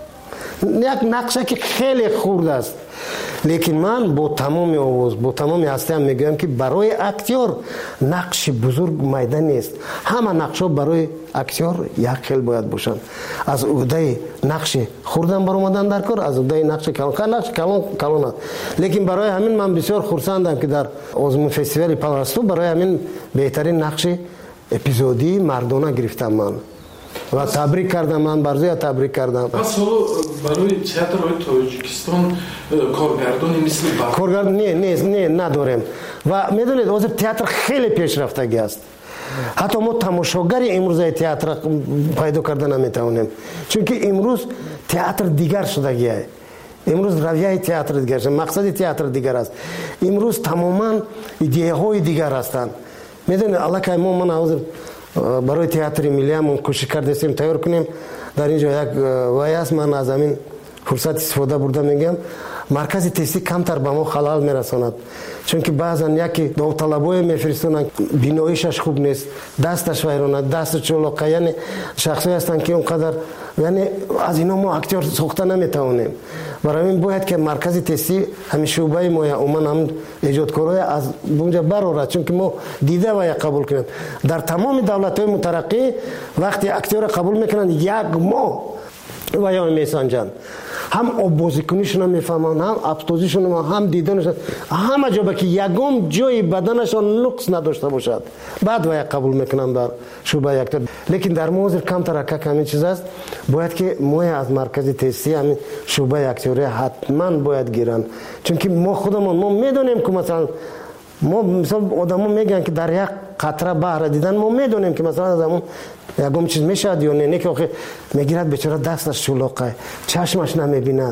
як нақша ки хеле хурд аст. лекин ман бо тамоми овоз, бо тамоми ҳастиам мегӯям ки барои актёр нақши бузург майда нест. ҳама нақшҳо барои актёр як хел бояд бошанд. аз уҳдаи нақши хурдан баромадан дар кор, аз уҳдаи нақши калон аст. лекин барои ҳамин ман бисёр хурсандам ки дар озмун фестивали Палрасту барои ҳамин беҳтарин нақши эпизодии мардона гирифтам ман ва табрик кардам. ман Барзуя табрик кардам. пас ҳоло барои театрҳои Тоҷикистон коргардони мисли коргардон не надорем. ва медонед ҳозир театр хеле пешрафтагӣ аст. حتی ما تماشاگر امروز تئاتر پیدا کرده نمیتونیم، چون که امروز تئاتر دیگر شدگی است. امروز رویه تئاتر دیگر است، مقصد تئاتر دیگر است. امروز تماما ایده های دیگر هستند. میدونید الکی ما من برای تئاتر ملی هم کوشش کردیم تیار کنیم. در اینجا یک وای است، من از همین فرصت استفاده برده میگم مرکز تحصیل کمتر به ما خلال میرساند، چون که بعضا یکی داوطلبای میفرستونن بیناییش خوب نیست، دستش ویرانه، دست چلاقه، یعنی شخصی هستن که اونقدر یعنی از اینا ما اکتور ساخته نمیتونیم. برای این باید که مرکز تحصیل همین شعبه ما یا عموما هم ایجادکارای از اونجا برآورد، چون که ما دیده و قبول کنیم. در تمام دولت‌های مترقی وقتی اکتور قبول میکنن یک ماه و یا میسنجن، هم بازیکنیشون هم میفهمن، هم ابتوزیشون هم دیدنشون، همه جا که یگم جای بدنشون نقص نداشته باشد بعد و قبول میکنن در شعبه اکتور. لیکن در موضوع کمتر همین چیز است. باید که ما از مرکز تحصیل همین شعبه اکتوری حتما باید گیرن، چون که ما خودمون ما میدونیم که مثلا ما مثلا آدما میگن که در یک قطره بحر دیدن ما میدونیم که مثلا از همون یکم چیز میشد یا نه، که آخه میگیرد بیچاره دستش چلاقه، چشمش نمیبیند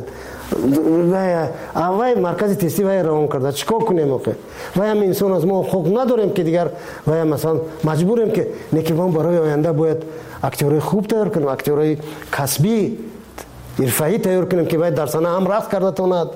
و وای مرکز تحصیل وای روان کرده، چیکار کنیم آخه؟ وای هم انسان از ما حق نداریم که دیگر وای مثلا مجبوریم که نکیوان برای آینده باید اکتورای خوب تیار کنیم، اکتورای کسبی حرفه‌ای تیار کنیم که باید در صحنه هم رقص کرده تواند،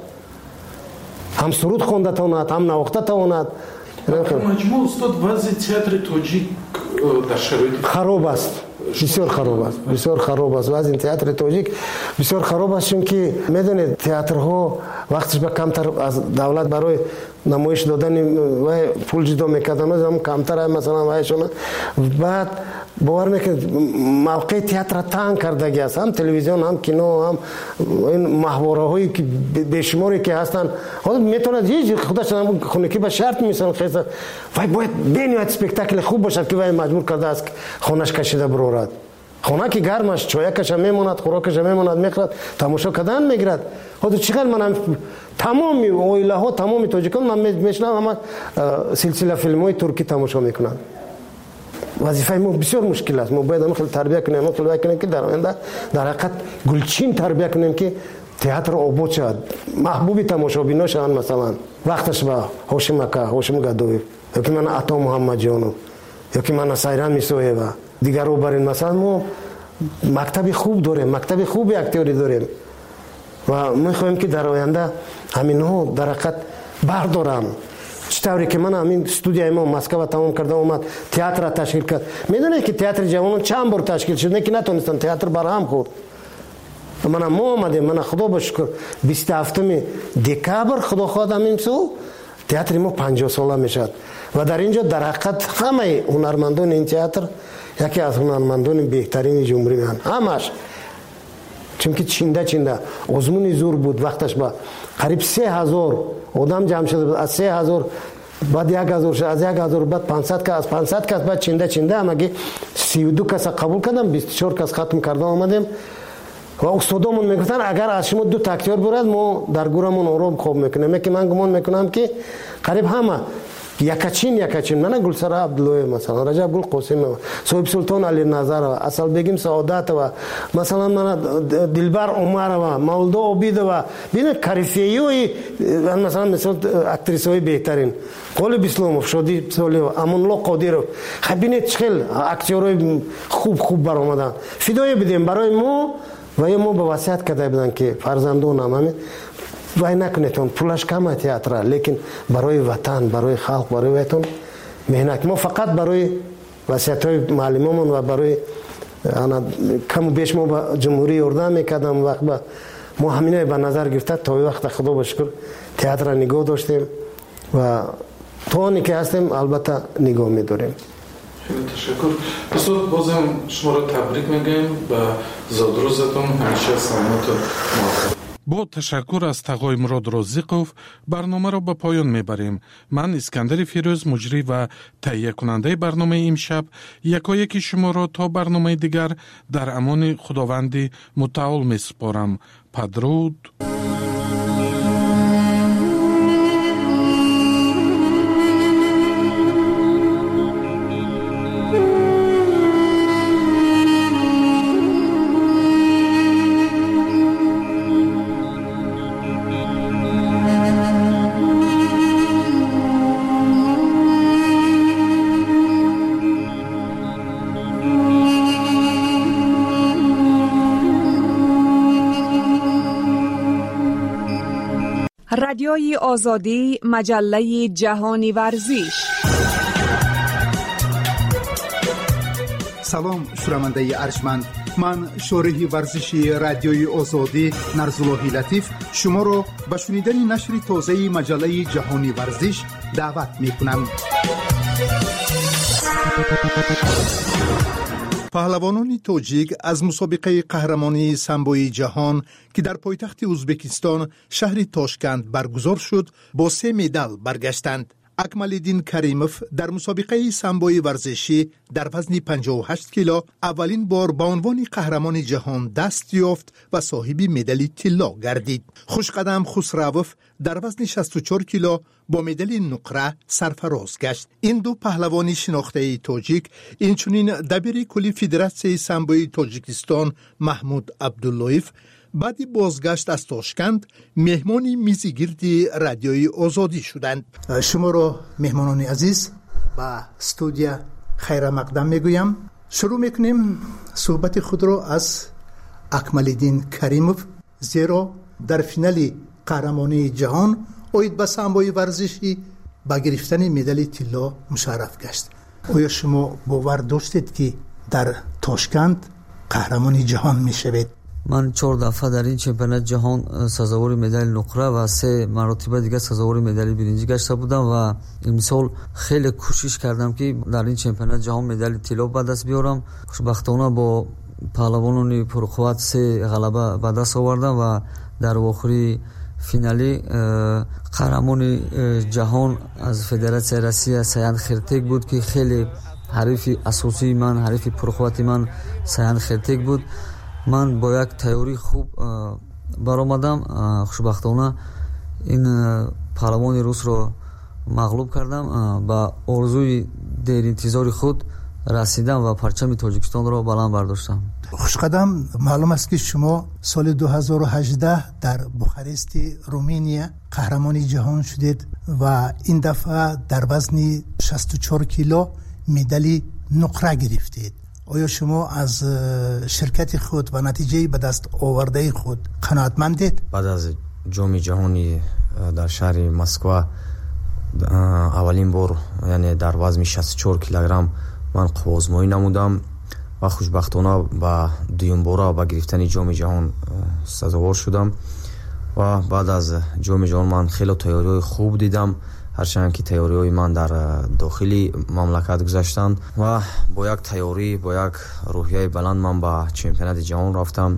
هم سرود خونده تواند، هم نواخته تواند. مجموع استاد وضع تئاتر تاجیک در شرایط خراب است، بسیار خراب است، بسیار خراب است. وضع تئاتر تاجیک بسیار خراب است، چون که میدونید تئاترها وقتش به کمتر از دولت برای نمایش دادن و پول جدا میکردن هم کمتر مثلا وایشون بعد باور میکنید موقع تئاتر تنگ کردگی است، هم تلویزیون هم کینو هم این محوره هایی که بیشماری که هستن خود میتونه هیچ خودش هم خونگی به شرط میسن خیلی وای باید بینید اسپکتاکل خوب باشد که وای مجبور کرده است خونش کشیده برورد، خونه که گرمش چایکش میموند، خوراکش میموند، میخورد، تماشا کردن میگیرد. خود چقدر من تمام اویله ها تمام تاجیکان من میشنم همه سلسله فیلم های ترکی تماشا میکنن. وظیفه ما بسیار مشکل است. ما باید هم خیلی تربیت کنیم، ما خیلی کنیم که در آینده در حقیقت گلچین تربیت کنیم که تئاتر آباد شد، محبوب تماشابینا شدن. مثلا وقتش با هاشم اکا، هاشم گدوی، یا که من عطا محمد جانو، یا که من سایران میسویه و دیگر رو برین. مثلا ما مکتب خوب داریم، مکتب خوب اکتوری داریم و میخوایم که در آینده همین ها در حقیقت بردارن. چطوری که من همین استودیوی ما مسکو تمام کردم اومد تئاتر تشکیل کرد. میدونید که تئاتر جوانان چند بار تشکیل شد، نه که نتونستن تئاتر برهم خورد. ما آمدیم، من خدا بشکر 27 دکبر خدا خواهد همین سال تئاتر ما 50 ساله میشد و در اینجا در حقیقت همه هنرمندان این تئاتر یکی از هنرمندان بهترین جمهوری میان همش، چون که چینده آزمون زور بود. وقتش با قریب 3000 آدم جمع شده بود، از 3000 بعد 1000 شد، از 1000 بعد 500 کس، از 500 کس بعد چینده همگی 32 کس قبول کردم، 24 کس ختم کردم آمدیم و استادامون میگفتن اگر از شما 2 اکتور برد ما در گورمون آرام خواب میکنیم. که من گمان میکنم که قریب همه یکچین من گلسره عبدالله، مثلا رجب گل قاسم، صاحب سلطان علی نظر و اصل بیگم سعادت و مثلا من دلبر عمر و مولدا عبید و ببین کریفیوی مثلا مثلا اکتریسای بهترین قول بسلاموف شادی سالی و امون الله قادرو خبینه چخل اکتورای خوب برآمدن فدای بدیم برای ما و ما به وصیت کرده بودن که فرزندانم همین وای نکنیتون پولش کمه تئاتر، لیکن برای وطن، برای خلق، برای وطن مهنت. ما فقط برای وصیت‌های معلممون و برای کم و بیش ما با جمهوری اردن میکردم وقت با ما همینه به نظر گرفته تا وقت خدا بشکر تئاتر را نگاه داشتیم و تا آنی که هستیم البته نگاه میداریم. خیلی تشکر. استاد بازم شما را تبریک میگیم به زادروزتون، همیشه سلامت و موفق. با تشکر از تقای مراد رازقوف برنامه را به پایان میبریم. من اسکندر فیروز مجری و تهیه کننده برنامه امشب یکایک شما را تا برنامه دیگر در امان خداوند متعال میسپارم. پدرود. رادیوی آزادی، مجله جهانی ورزش. سلام شنونده ارجمند، من شارح ورزشی رادیوی آزادی نرزاللهی لطیف شما را به شنیدن نشر تازه مجله جهانی ورزش دعوت می‌کنم. پهلوانان تاجیک از مسابقه قهرمانی سامبوی جهان که در پایتخت ازبکستان شهر تاشکند برگزار شد با 3 مدال برگشتند. اکمالدین کریموف در مسابقه سامبوی ورزشی در وزن 58 کیلو اولین بار به عنوان قهرمان جهان دست یافت و صاحب مدال طلا گردید. خوشقدم خسروف در وزن 64 کیلو با مدال نقره سرفراز گشت. این دو پهلوان شناخته تاجیک اینچنین دبیر کلی فدراسیون سامبوی تاجیکستان محمود عبداللهیف بعد بازگشت از تاشکند مهمان میزگیردی رادیوی آزادی شدند. شما را مهمانان عزیز با استودیو خیر مقدم میگویم. شروع میکنیم صحبت خود را از اکمالدین کریموف، زیرا در فینال قهرمانی جهان اوید به سامبوی ورزشی با گرفتن مدال طلا مشرف گشت. آیا شما باور داشتید که در تاشکند قهرمانی جهان میشوید؟ من 4 دفعه در این چمپیونات جهان سزاوار مدال نقره و 3 مرتبه دیگه سزاوار مدال برنجی گشته بودم و امسال خیلی کوشش کردم که در این چمپیونات جهان مدال طلا به دست بیارم. خوشبختانه با پهلوانان پرقوت 3 غلبه به دست آوردم و در آخری فینالی قهرمان جهان از فدراسیون روسیه سیان خرتک بود که خیلی حریف اساسی من، حریف پرقوت من سیان خرتک بود. من با یک تیاری خوب برآمدم. خوشبختانه این پهلوان روس رو مغلوب کردم. با آرزوی دیر انتظار خود رسیدم و پرچم تاجیکستان رو بلند برداشتم. خوشقدم، معلوم است که شما سال 2018 در بوخارست رومانیا قهرمان جهان شدید و این دفعه در وزن 64 کیلو مدال نقره گرفتید. آیا شما از شرکت خود و نتیجه به دست آورده خود قناعتمندید؟ بعد از جام جهانی در شهر مسکو اولین بار یعنی در وزن 64 کیلوگرم من قوازمایی نمودم و خوشبختانه با دوم بار با گرفتن جام جهان سزاوار شدم و بعد از جام جهان من خیلی تیاری خوب دیدم، هرچند که تیاری‌های من در داخلی مملکت گذشتند و با یک تیاری با یک روحیه بلند من به چمپیونات جهان رفتم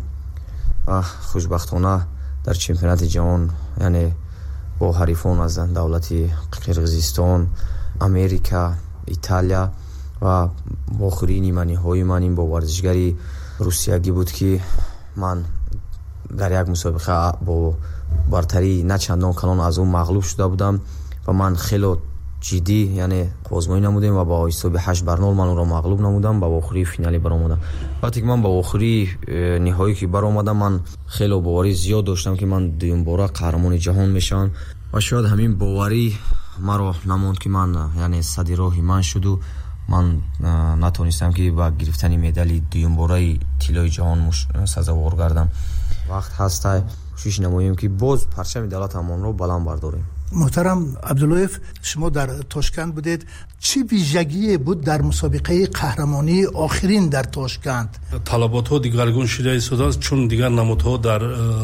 و خوشبختانه در چمپیونات جهان یعنی با حریفان از دولت قرقیزستان، امریکا، ایتالیا و با آخرین نیمه‌نهایی من این با ورزشگری روسیایی بود که من در یک مسابقه با برتری نه چندان کلان از اون مغلوب شده بودم و من خیلی جدی یعنی آزمایی نمودم و با حساب 8-0 من اون رو مغلوب نمودم. با آخری فینالی برآمدم. وقتی که من با آخری نهایی که برآمدم من خیلی باوری زیاد داشتم که من دوم بار قهرمان جهان میشم و شاید همین باوری مرا نموند که من یعنی صدی راهی من شد و من نتونستم که با گرفتن مدال دوم بار طلای جهان سزاوار گردم. وقت هست کوشش نماییم که باز پرچم دولتمان رو بلند برداریم. محترم عبداللهیف، شما در تاشکند بودید، چی ویژگی بود در مسابقه قهرمانی آخرین در تاشکند؟ طلبات ها دیگرگون شده است چون دیگر نمادها در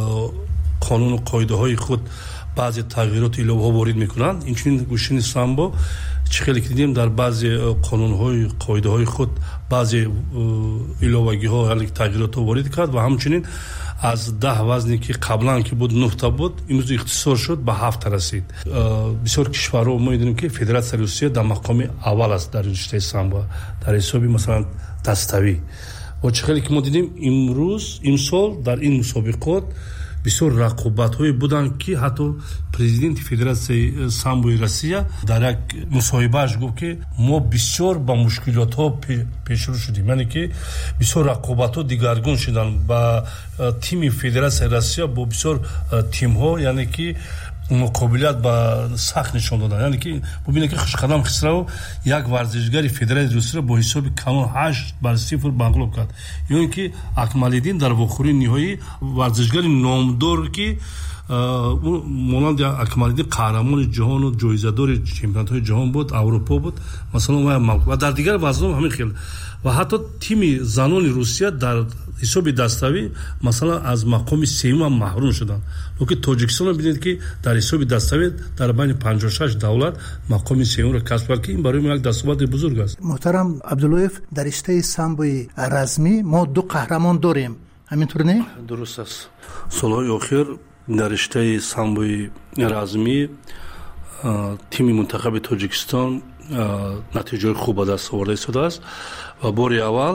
قانون و قاعده های خود بعضی تغییرات ایلوه ها وارد میکنند. اینچنین گوشین سامبو چخیلی که دیدیم در بعضی قانون های قاعده های خود بعضی ایلوگی ها تغییرات ها وارد کرد و همچنین از 10 وزنی که قبلا که بود 9 تا بود امروز اختصار شد به 7 تا رسید. بسیار کشورها ما می‌دونیم که فدراسیون روسیه در مقام اول است در رشته سامبو در حساب مثلا دستوی و چخیلی که ما دیدیم امسال در این مسابقات بسیار رقابت‌های بودن که حتی پرزیدنت فدراسیون سامبوی روسیه در یک مصاحبهش گفت که ما بسیار با مشکلات‌ها پیش رو شدیم، یعنی که بسیار رقابت‌ها دیگرگون شدن با تیم فدراسیون روسیه با بسیار تیم‌ها، یعنی که مقابلت با سخت نشان دادن. یعنی که ببینید که خوشقدم خسرو یک ورزشگری فدراسیون روسیه با حساب کلان 8-0 مغلوب کرد. یا اینکه اکمالدین در آخرین نهایی ورزشگری نامدار که монанд акмалиддин қаҳрамони ҷаҳону ҷоизадори чемпионатҳои ҷаҳон буд, аврупо буд, масалан ва дар дигар вазнҳо ҳамин хел. ва ҳатто тими занони Русия дар ҳисоби даставӣ масалан аз мақоми сеюм маҳрум шуданд. лекин Тоҷикистон бинед ки дар ҳисоби даставӣ дар байни 56 давлат мақоми сеюмро касб кард, ки ин барои мо як дастоварди бузург аст. муҳтарам Абдуллоев, дар риштаи самбои размӣ мо ду қаҳрамон дорем, ҳаминтур не? дуруст аст. солҳои охир дар риштаи самбои размӣ тими мунтахаби Тоҷикистон натиҷаи хуб ба даст оварда истодааст ва бори аввал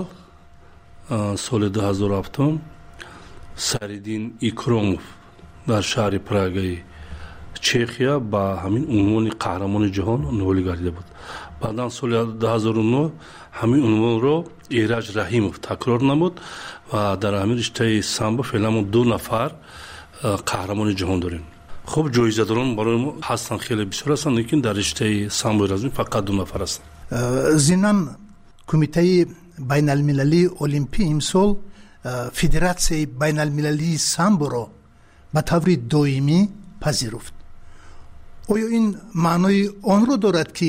соли 2007 Сайриддин Икромов дар шаҳри Прагаи Чехия ба ҳамин унвони қаҳрамони ҷаҳон ноил гардида буд. баъдан соли 2009 ҳамин унвонро Эраҷ Раҳимов такрор намуд ва дар ҳамин риштаи самбо феълан мо 2 нафар қаҳрамони ҷаҳон дорем. хуб ҷоизадорон барои мо ҳастанд, хеле бисёр ҳастанд, лекин дар риштаи самбои размӣ фақат 2 нафар ҳастанд. зинан кумитаи байналмилалии олимпӣ имсол федератсияи байналмилалии самборо ба таври доимӣ пазируфт. оё ин маънои онро дорад ки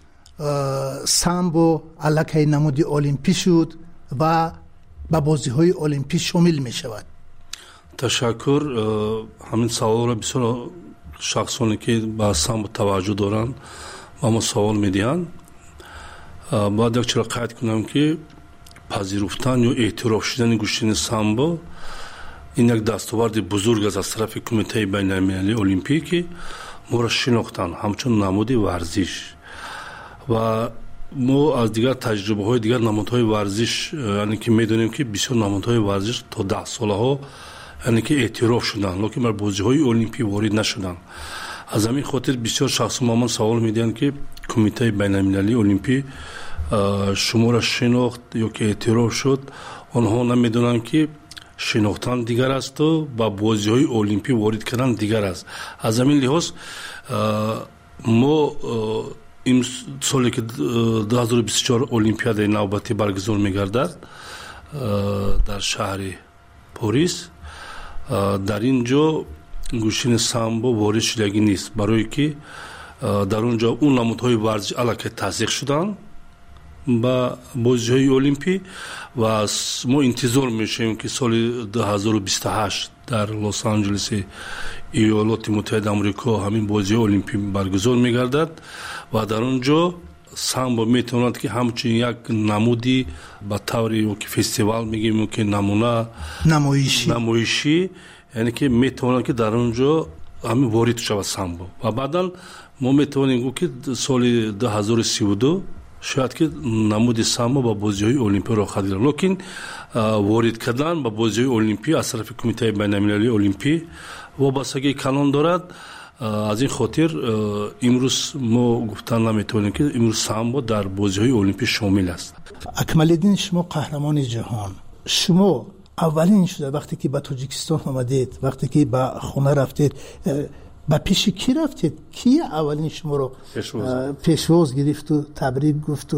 самбо аллакай намуди олимпӣ шуд ва ба бозиҳои олимпӣ шомил мешавад? ташаккур. ҳамин саволро бисёр шахсоне ки ба самбо таваҷҷӯҳ доранд ба мо савол медиҳанд. бояд якчора қайд кунам ки пазируфтан ё эътироф шудани гӯштани самбо ин як дастоварди бузург аст аз тарафи кумитаи байналмилалии олимпӣ ки моро шинохтанд ҳамчун намуди варзиш. ва мо аз дигар таҷрибаҳои дигар намудҳои варзиш яъне ки медонем ки бисёр намудҳои варзиш то 10 солаҳо яъне ки эътироф шуданд, лекин бар бозиҳои олимпӣ ворид нашуданд. аз ҳамин хотир бисёр шахсон ба ман савол медиҳанд ки кумитаи байналмилалии олимпӣ шуморо шинохт ё ки эътироф шуд. онҳо намедонанд ки шинохтан дигар асту ба бозиҳои олимпӣ ворид кардан дигар аст. аз ҳамин лиҳоз мо ин соле ки 2024 олимпиадаи навбатӣ баргузор мегардад дар шаҳри Порис, дар ин ҷо гӯштани самбо ворид шудагӣ нест, барое ки дар он ҷо он намудҳои варзиш аллакай тасдиқ шуданд ба бозиҳои олимпӣ ва мо интизор мешавем ки соли 2028 дар Лос-Анҷелеси Иёлоти Муттаҳидаи Амрико ҳамин бозиҳои олимпӣ баргузор мегардад ва дар он ҷо самбо метавонад ки ҳамчун як намуди ба таври ки фестивал мегем ки намуна намоишӣ яъне ки метавонад ки дар он ҷо ҳамин ворид шавад самбо. ва баъдан мо метавонем гӯ ки соли 2032 шояд ки намуди самбо ба бозиҳои олимпӣ рохат гирад. лекин ворид кардан ба бозиҳои олимпӣ аз тарафи кумитаи байналмилалии олимпӣ вобастагии калон дорад. аз ин хотир имрӯз мо гуфтан наметавонем ки имрӯз самбо дар бозиҳои олимпӣ шомил аст. акмалиддин, шумо қаҳрамони ҷаҳон, шумо аввалин шуда вақте ки ба Тоҷикистон омадед, вақте ки ба хона рафтед, ба пеши ки рафтед? ки аввалин шуморо пешвоз гирифту табрик гуфту?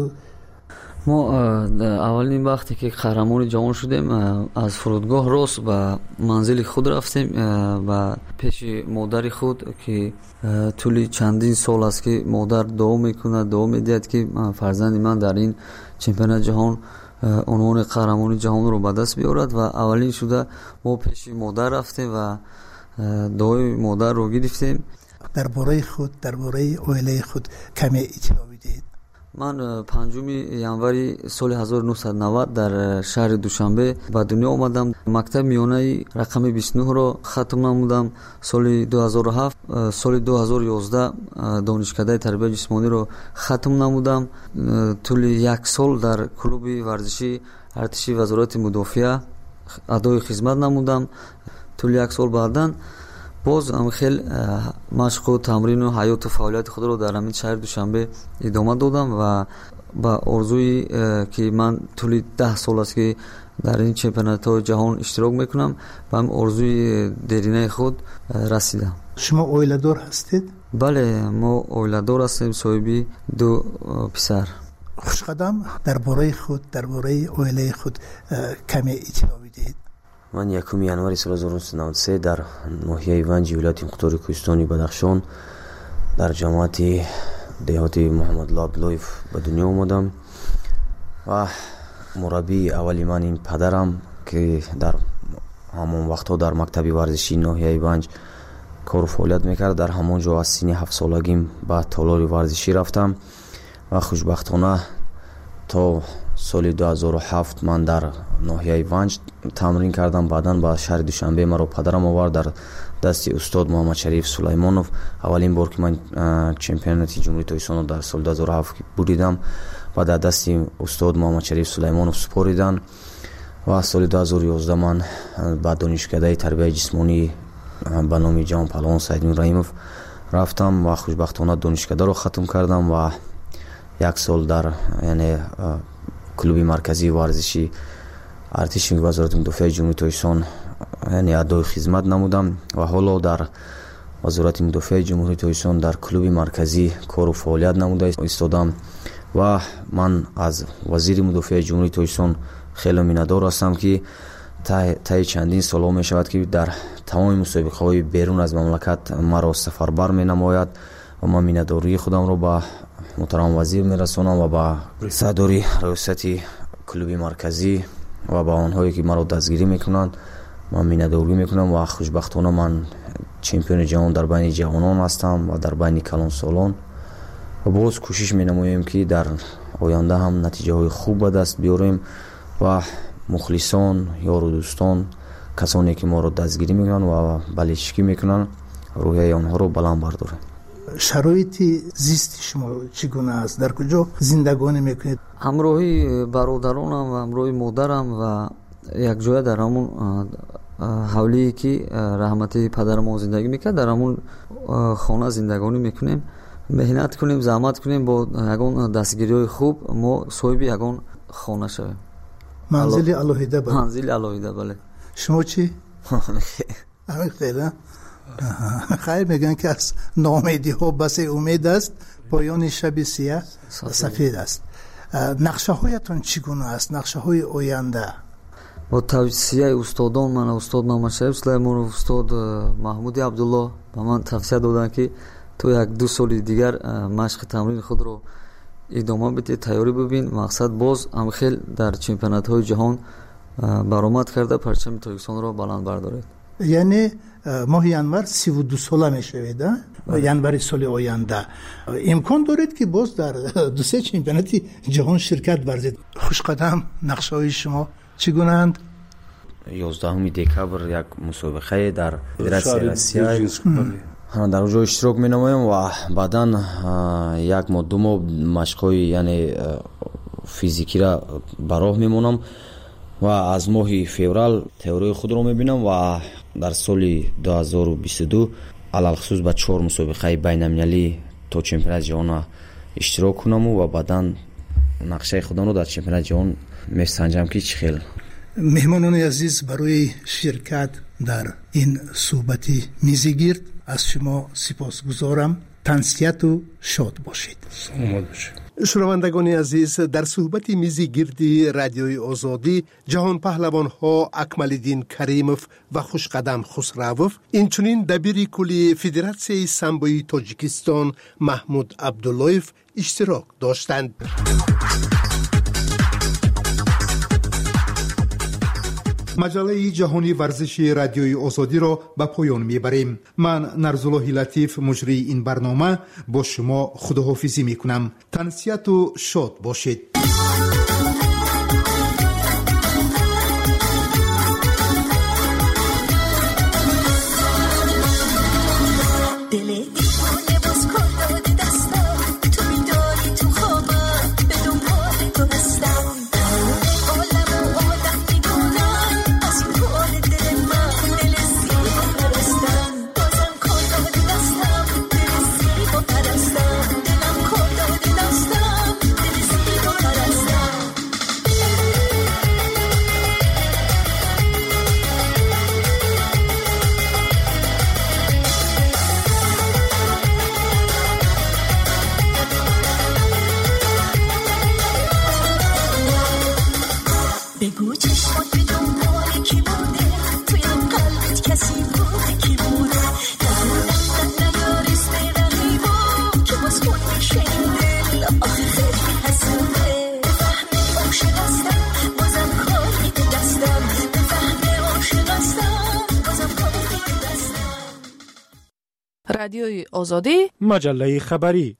мо аввалин вақте ки қаҳрамони ҷаҳон шудем, аз фурудгоҳ рост ба манзили худ рафтем, ба пеши модари худ ки тӯли чандин сол аст ки модар дуо мекунад, дуо медиҳад ки фарзанди ман дар ин чемпионати ҷаҳон унвони қаҳрамони ҷаҳонро ба даст биёрад. ва аввалин шуда мо пеши модар рафтем ва дуои модарро гирифтем. дар бораи худ, дар бораи оилаи худ каме иттилоъ бидиҳед. ман 5 январи соли 1990 дар шаҳри Душанбе ба дунё омадам. мактаби миёнаи рақами 29-ро хатм намудам. соли 2007 соли 2011 донишкадаи тарбияи ҷисмониро хатм намудам. тӯли 1 сол дар клуби варзиши артиши вазорати мудофиа адои хизмат намудам. тӯли 1 сол баъдан боз хел машқу тамрину ҳаёту фаъолияти худро дар ҳамин шаҳри Душанбе идома додам ва ба орзуи ки ман тӯли 10 сол аст ки дар ин чемпионатҳои ҷаҳон иштирок мекунам, ба ҳамин орзуи деринаи худ расидам. шумо оиладор ҳастед? бале, мо оиладор ҳастем, соҳиби 2 писар. хушқадам, дар бораи худ, дар бораи оилаи худ каме иттилоъ бидиҳед. من 1 январи соли 1993 дар ноҳияи Ванҷи вилояти мухтори Кӯҳистони Бадахшон дар ҷамоати деҳоти Муҳаммадулло Абдуллоев ба дунё омадам ва мураббии аввали ман ин падарам ки дар ҳамон вақтҳо дар мактаби варзишии ноҳияи Ванҷ кору фаъолият мекард. дар ҳамон ҷо аз синни 7 солагим ба толори варзишӣ рафтам ва хушбахтона то соли 2007 ман дар ноҳияи Ванҷ тамрин кардам. Баъдан ба шаҳри Душанбе маро падарам овард дар дасти устод Муҳаммадшариф Сулаймонов. аввалин бор ки ман чемпионати ҷумҳурии Тоҷикистонро дар соли 2007 буридам ва дар дасти устод Муҳаммадшариф Сулаймонов супоридан ва соли 2011 ман ба донишкадаи тарбияи ҷисмонӣ ба номи ҷавон паҳлавон Саидмин Раимов рафтам ва хушбахтона донишкадаро хатм кардам ва 1 сол дар клуби марказии варзиши артиши вазорати мудофиаи ҷумҳурии Тоҷикистон адои хизмат намудам ва ҳоло дар вазорати мудофиаи ҷумҳурии Тоҷикистон дар клуби марказӣ кору фаъолият намуда истодам ва ман аз вазири мудофиаи ҷумҳурии Тоҷикистон хеле миннатдор ҳастам ки таи чандин солҳо мешавад ки дар тамоми мусобиқаҳои берун аз мамлакат маро сафарбар менамояд ва ман миннатдории худамро ба муҳтарам вазир мерасонам ва ба сардори раёсати клуби марказӣ ва ба онҳое ки маро дастгирӣ мекунанд ман миннатдорӣ мекунам ва хушбахтона ман чемпиони ҷаҳон дар байни ҷавонон ҳастам ва дар байни калонсолон ва боз кӯшиш менамоем ки дар оянда ҳам натиҷаҳои хуб ба даст биёрем ва мухлисон ёру дӯстон касоне ки моро дастгирӣ мекунанд ва баличкӣ мекунанд рӯҳияи онҳоро баланд бардорем. шароити зисти шумо чӣ гуна аст? дар куҷо зиндагонӣ мекунед? ҳамроҳии бародаронам ва ҳамроҳи модарам ва якҷоя дар ҳамон ҳавлие ки раҳмати падарамон зиндагӣ мекард дар ҳамон хона зиндагонӣ мекунем. меҳнат кунем, заҳмат кунем, бо ягон дастгириҳои хуб мо соҳиби ягон хона шавем. манзили алоҳида? манзили алоҳида, бале. шумо чӣ? хайр мегӯянд ки аз ноумедиҳо басе умед аст, поёни шаби сия сафед аст. нақшаҳоятон чӣ гуна аст? нақшаҳои оянда? бо тавсияи устодон ман устод Муҳаммадшариф Сулаймонов, устод Маҳмуди Абдулло ба ман тавсия доданд ки то 1-2 соли дигар машқи тамрини худро идома бидӣ, тайёрӣ бубин, мақсад боз амхел дар чемпионатҳои ҷаҳон баромад карда парчами Тоҷикистонро баланд бардоред. яъне моҳи январ 32 сола мешавед? январи соли оянда имкон доред ки боз дар 2-3 чемпионати ҷаҳон ширкат варзед? хушқадам, нақшаҳои шумо чӣ гунаанд? 11 декабр як мусобиқае дар Федератсияи Россия дар онҷо иштирок менамоем ва баъдан 1 моҳ 2 моҳ машқҳои физикиро ба роҳ мемонам ва аз моҳи феврал теорияи худро мебинам ва дар соли 2022 алалхусус ба 4 мусобиқаи байналмилалӣ то чемпионати ҷаҳон иштирок кунаму ва баъдан нақшаи худамро дар чемпионати ҷаҳон месанҷам ки чӣ хел. меҳмонони азиз, барои ширкат дар ин суҳбати мизигирд аз шумо сипосгузорам. тансияту шод бошед. саломат бошед. шунавандагони азиз, дар суҳбати мизи гирди радиои озодӣ ҷаҳонпаҳлавонҳо Акмалиддин Каримов ва Хушқадам Хусравов, инчунин дабири кулли Федератсияи самбои Тоҷикистон Маҳмуд Абдуллоев иштирок доштанд. маҷаллаи ҷаҳонии варзиши радиои озодиро ба поён мебарем. ман Нарзуллоҳи Латиф, муҷрии ин барнома, бо шумо худоҳофизӣ мекунам. тансияту шод бошед. رادیوی آزادی، مجله خبری.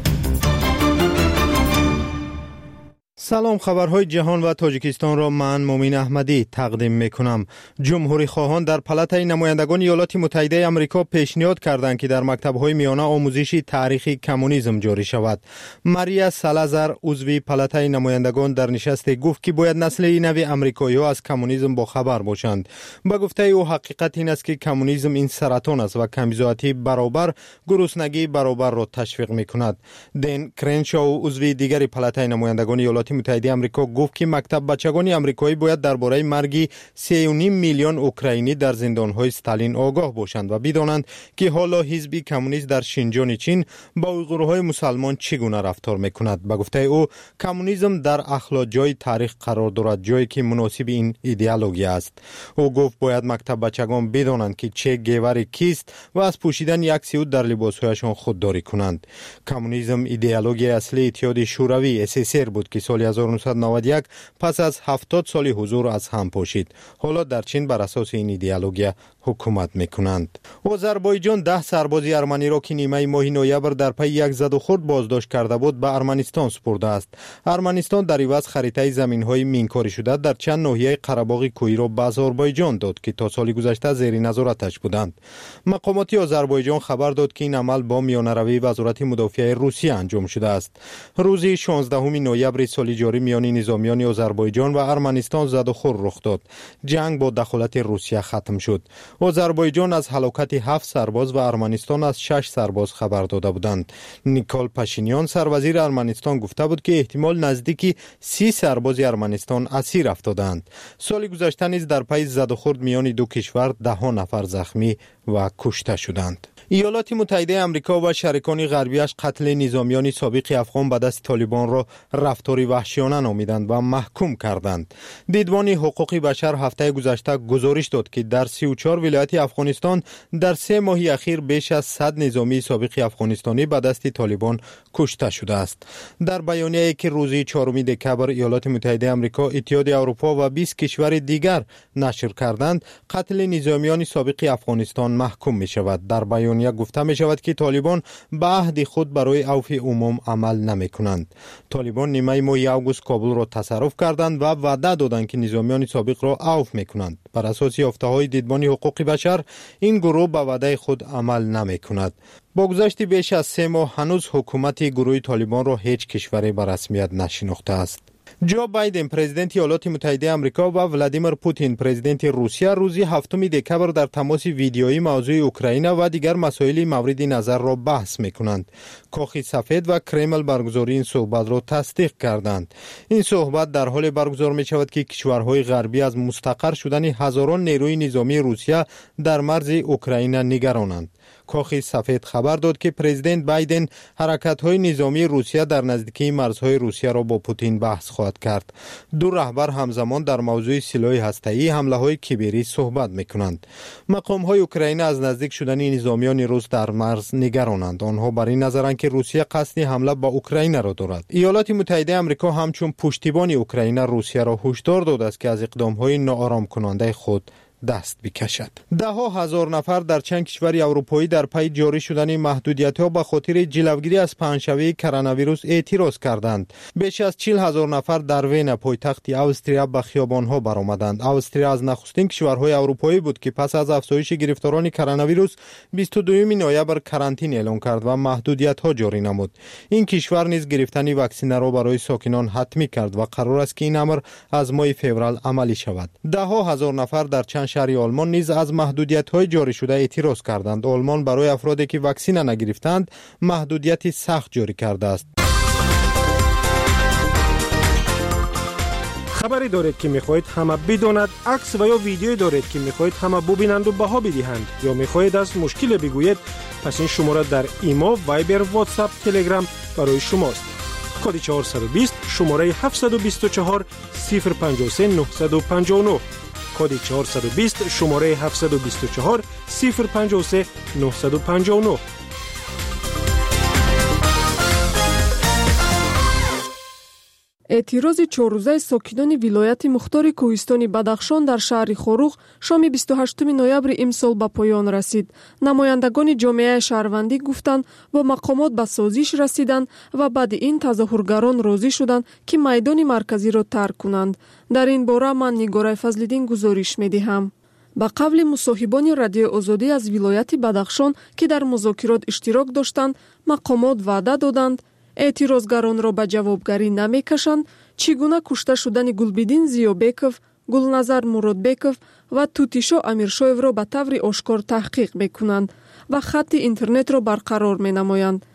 سلام، خبرهای جهان و تاجیکستان را من مومین احمدی تقدیم میکنم. جمهوری خواهان در پالاتای نمایندگان ایالات متحده آمریکا پیشنهاد کردند که در مکتب‌های میانه آموزشی تاریخ کمونیسم جاری شود. ماریا سالازار عضو پالاتای نمایندگان در نشست گفت که باید نسل نو آمریکایی‌ها از کمونیسم با خبر باشند. با گفته او حقیقت این است که کمونیسم این سرطان است و کمبزاتی برابر گرسنگی برابر را تشویق میکند. دین کرنشاو عضو دیگر پالاتای نمایندگان ایالات متحده آمریکا گفت که مکتب بچگان آمریکایی باید درباره مرگ 3.5 میلیون اوکراینی در زندان‌های استالین آگاه باشند و بدانند که حالا حزب کمونیست در شینجان چین با اویغورهای مسلمان چگونه رفتار میکند. به گفته او کمونیسم در اخلاق جای تاریخ قرار دارد، جایی که مناسب این ایدئولوژی است. او گفت باید مکتب بچگان بدانند که چه گیور کیست و از پوشیدن یک سیوت در لباسهایشان خودداری کنند. کمونیسم ایدئولوژی اصلی اتحاد شوروی SSR بود که سال 1991 پس از 70 سال حضور از هم پاشید. حالا در چین بر اساس این ایدئولوژی حکومت میکنند. آذربایجان 10 سرباز ارمنی را که نیمه ماه نوامبر در پی یک زد و خورد بازداشت کرده بود به ارمنستان سپرده است. ارمنستان در عوض خریطه زمین‌های مینکاری شده در چند ناحیه قره‌باغ کوهی را به آذربایجان داد که تا سال گذشته زیر نظارتش بودند. مقامات آذربایجان خبر داد که این عمل با میانه‌روی وزارت مدافع روسیه انجام شده است. روز 16 نوامبر سال جاری میان نظامیان آذربایجان و ارمنستان زد و خورد رخ داد. جنگ با دخالت روسیه ختم شد. آذربایجان از هلاکت 7 سرباز و ارمنستان از 6 سرباز خبر داده بودند. نیکول پاشینیان سروزیر ارمنستان گفته بود که احتمال نزدیکی 30 سرباز ارمنستان اسیر افتادند. سال گذشته نیز در پی زد و خورد میان دو کشور 10 نفر زخمی و کشته شدند. ایالات متحده آمریکا و شریکان غربیش قتل نظامیان سابق افغان به دست طالبان را رفتاری وحشیانه نامیدند و محکوم کردند. دیدبان حقوق بشر هفته گذشته گزارش داد که در 34 ولایت افغانستان در 3 ماه اخیر بیش از 100 نظامی سابق افغانستانی به دست طالبان کشته شده است. در بیانیه‌ای که روز 4 دکمبر ایالات متحده آمریکا، اتحاد اروپا و 20 کشور دیگر نشر کردند، قتل نظامیان سابق افغانستان محکوم می شود. در بیانیه گفته می شود که طالبان به عهد خود برای عفو عموم عمل نمی کنند. طالبان نیمه ماه اوگوست کابل را تصرف کردند و وعده دادند که نظامیان سابق را عفو می کنند. بر اساس یافته‌های دیدبان حقوق بشر این گروه به وعده خود عمل نمی کند. با گذشت بیش از 3 ماه هنوز حکومت گروه طالبان را هیچ کشوری به رسمیت نشناخته است. جو بایدن پرزیدنت ایالات متحده آمریکا و ولادیمیر پوتین پرزیدنت روسیه روز 7 دکمبر در تماس ویدیویی موضوع اوکراین و دیگر مسائل مورد نظر را بحث می‌کنند. کاخ سفید و کرمل برگزاری این صحبت را تصدیق کردند. این صحبت در حال برگزار می‌شود که کشورهای غربی از مستقر شدن هزاران نیروی نظامی روسیه در مرز اوکراین نگرانند. کاخ سفید خبر داد که پرزیدنت بایدن حرکت‌های نظامی روسیه در نزدیکی مرزهای روسیه را با پوتین بحث خواهد کرد. دو رهبر همزمان در موضوع سلاح هسته‌ای حمله‌های کیبری صحبت می‌کنند. مقام‌های اوکراین از نزدیک شدن نظامیان روس در مرز نگرانند. آنها بر این نظرند که روسیه قصد حمله به اوکراین را دارد. ایالات متحده آمریکا همچون پشتیبان اوکراین روسیه را هشدار داده است که از اقدام‌های ناآرام کننده خود دست بکشد. 10,000 نفر در چند کشور اروپایی در پی جاری شدن محدودیت‌ها به خاطر جلوگیری از پهنشوی کرونا ویروس اعتراض کردند. بیش از 40,000 نفر در وین پایتخت استریا به خیابان‌ها برآمدند. استریا از نخستین کشورهای اروپایی بود که پس از افزایش گرفتاران کرونا ویروس 22 نوامبر کرانتین اعلام کرد و محدودیت‌ها جاری نمود. این کشور نیز گرفتن واکسن را برای ساکنان حتمی کرد و قرار است که این امر از ماه فوریه عملی شود. 10,000 نفر در چند شهر آلمان نیز از محدودیت‌های جاری شده اعتراض کردند. آلمان برای افرادی که واکسن نگرفتند محدودیت سخت جاری کرده است. خبری دارید که می‌خواهید همه بداند، عکس و یا ویدیویی دارید که می‌خواهید همه ببینند و بها بدهند یا می‌خواهید از مشکل بگویید، پس این شماره در ایما، وایبر، واتساپ، تلگرام برای شماست. کد 420 شماره 724 053 959 کد 420 شماره 724 053 959. اعتراض چهارروزه ساکنان ولایت مختار کوهستان بدخشان در شهر خوروغ شام 28 نوامبر امسال به پایان رسید. نمایندگان جامعه شهروندی گفتند با مقامات به سازش رسیدند و بعد این تظاهرگران راضی شدند که میدان مرکزی را ترک کنند. در این باره من نگاره فضل‌الدین گزارش می‌دهم. با قبل مصاحبان رادیو آزادی از ولایت بدخشان که در مذاکرات اشتراک داشتند، مقامات وعده دادند اعتراضگران را به جوابگری نمی‌کشند، چگونه کشته شدن گلبدین زیابکов، گلنظر مرادبکов و توتیشا امیرشاєв را به طور آشکار تحقیق می‌کنند و خط اینترنت را برقرار می‌نمایند.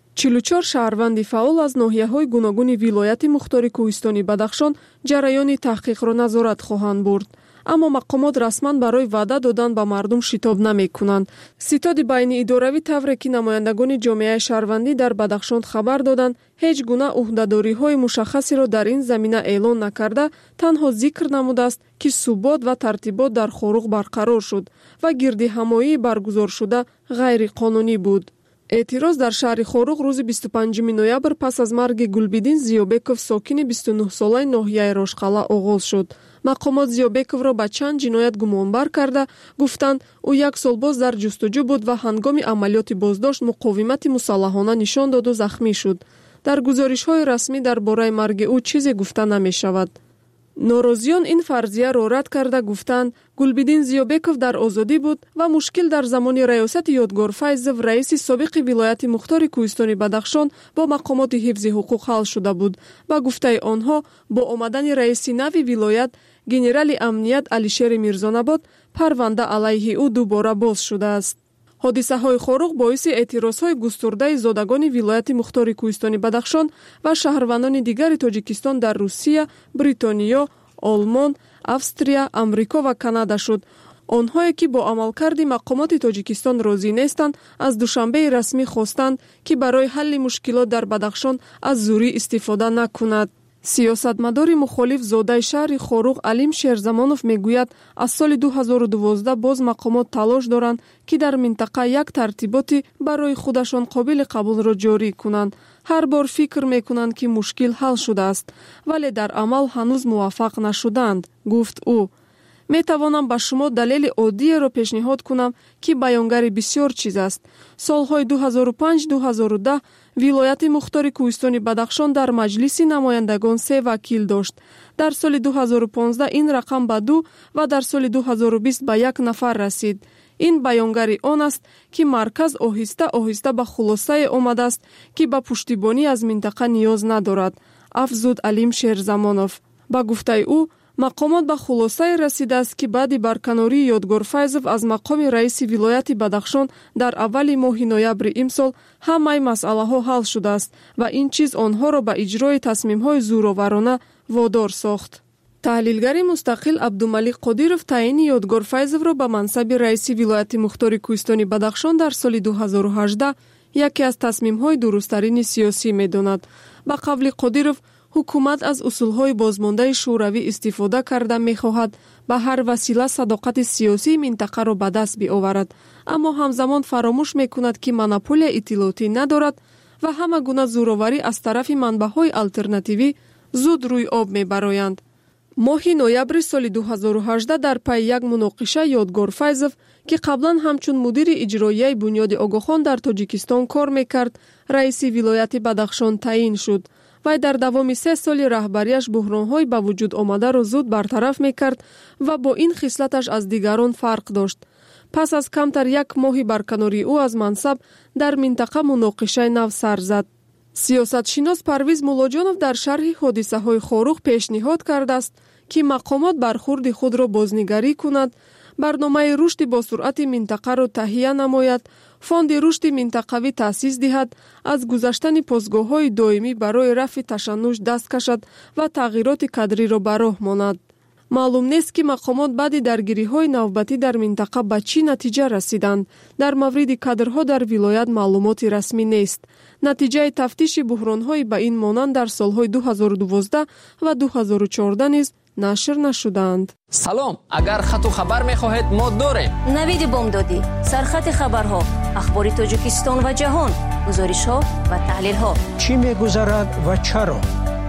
44 شهروند فعال از ناحیه‌های گوناگون ولایت مختار کوهستان بدخشان جریان تحقیق را نظارت خواهند برد. اما مقامات رسما برای وعده دادن به مردم شتاب نمی‌کنند. ستاد بین اداروی طوری که نمایندگان جامعه شهروندی در بدخشان خبر دادند هیچ گونه عهده‌داری‌های مشخصی را در این زمینه اعلان نکرده، تنها ذکر نموده است که ثبات و ترتیبات در خوروغ برقرار شد و گردهمایی برگزار شده غیر قانونی بود. اعتراض در شهر خوروغ روز 25 نوامبر پس از مرگ گلبدین زیابکов ساکن 29 ساله ناحیه راشقلا آغاز شد. مقامات زیابکov را به چند جنایت گمانبر کرده گفتند او یک سال باز در جستجو بود و هنگام عملیات بازداشت مقاومت مسلحانه نشان داد و زخمی شد. در گزارش‌های رسمی درباره مرگ او چیزی گفته نمی‌شود. ناراضیان این فرضیه را رد کرده گفتند گلبدین زیابکov در آزادی بود و مشکل در زمان ریاست یادگار فیضov رئیس سابق ولایت مختار کوهستان بدخشان با مقامات حفظ حقوق حل شده بود. با گفته آنها با آمدن رئیس نوی ولایت گنرال امنیت علیشیر میرزاناباد پرونده علیه او دوباره باز شده است. حادثه های خوروغ باعث اعتراض های گسترده زادگان ولایت مختار کوهستان بدخشان و شهروندان دیگر تاجیکستان در روسیه، بریتانیا، آلمان، австрия، امریکا و کانادا شد. آنهایی که با عملکرد مقامات تاجیکستان راضی نیستند از دوشنبه رسمی خواستند که برای حل مشکلات در بدخشان از زوری استفاده نکند. سیاستمدار مخالف زاده شهر خوروغ علیم شیرزمانов میگوید از سال 2012 باز مقامات تلاش دارند که در منطقه یک ترتیباتی برای خودشان قابل قبول را جاری کنند. هر بار فکر میکنند که مشکل حل شده است ولی در عمل هنوز موفق نشدند، گفت او. میتوانم به شما دلیل عادی را پیشنهاد کنم که بیانگر بسیار چیز است. سالهای 2005-2010 ولایت مختار کوهستان بدخشان در مجلس نمایندگان 3 وکیل داشت. در سال 2015 این رقم به 2 و در سال 2020 به 1 نفر رسید. این بیانگر آن است که مرکز آهسته آهسته به خلاصه آمده است که به پشتیبانی از منطقه نیاز ندارد، افزود علیم شیرزمانov. با گفته او مقامات به خلاصه رسیده است که بعد برکناری یادگار فیضov از مقام رئیس ولایت بدخشان در اول ماه نوامبر امسال همه مسئله ها حل شده است و این چیز آنها را به اجرای تصمیم های زورآورانه وادار ساخت. تحلیلگر مستقل عبدالملیک قادیرов تعیین یادگار فیضov را به منصب رئیس ولایت مختار کوهستان بدخشان در سال 2018 یکی از تصمیم های درست‌ترین سیاسی می‌داند. با قول قادیرov حکومت از اصولهای بازمانده شوروی استفاده کرده می‌خواهد به هر وسیله صداقت سیاسی منطقه را به دست بیاورد، اما همزمان فراموش می‌کند که مونوپولی اطلاعاتی ندارد و همه گونه زورآوری از طرف منبع‌های آلترناتیوی زود روی آب می‌برآیند. ماه نوامبر سال 2018 در پی یک مناقشه یادگار فیضov که قبلا همچون مدیر اجرایی بنیاد آگاخان در تاجیکستان کار میکرد، رئیس ولایت بدخشان تعیین شد. وی در دوام 3 سال رهبریش بحران‌های به وجود آمده را زود برطرف میکرد و با این خصلتش از دیگران فرق داشت. پس از کمتر 1 ماه برکناری او از منصب در منطقه مناقشه نو سر زد. سیاستشناس پرویز مولاجانov در شرح حادثه های خوروغ پیشنهاد کرده است که مقامات برخورد خود را بازنگری کند، برنامه رشد با سرعت منطقه را تهیه نماید، فاند رشد منطقوی تأسیس دهد، از گذشتن پاسگاه های دائمی برای رفع تشنج دست کشد و تغییرات کادری را به راه ماند. معلوم نیست که مقامات بعد درگیری های نوبتی در منطقه به چی نتیجه رسیدند. در مورد کادرها در ولایت معلومات رسمی نیست. نتیجه تفتیش بحران های به این مانند در سالهای 2012 و 2014 نیز نشر نشدند. سلام، اگر خط و خبر می‌خواهید ما داریم. نوید بامدادی، سرخط خبرها، اخبار تاجیکستان و جهان، گزارش‌ها و تحلیل‌ها. چی می‌گذرد و چرا؟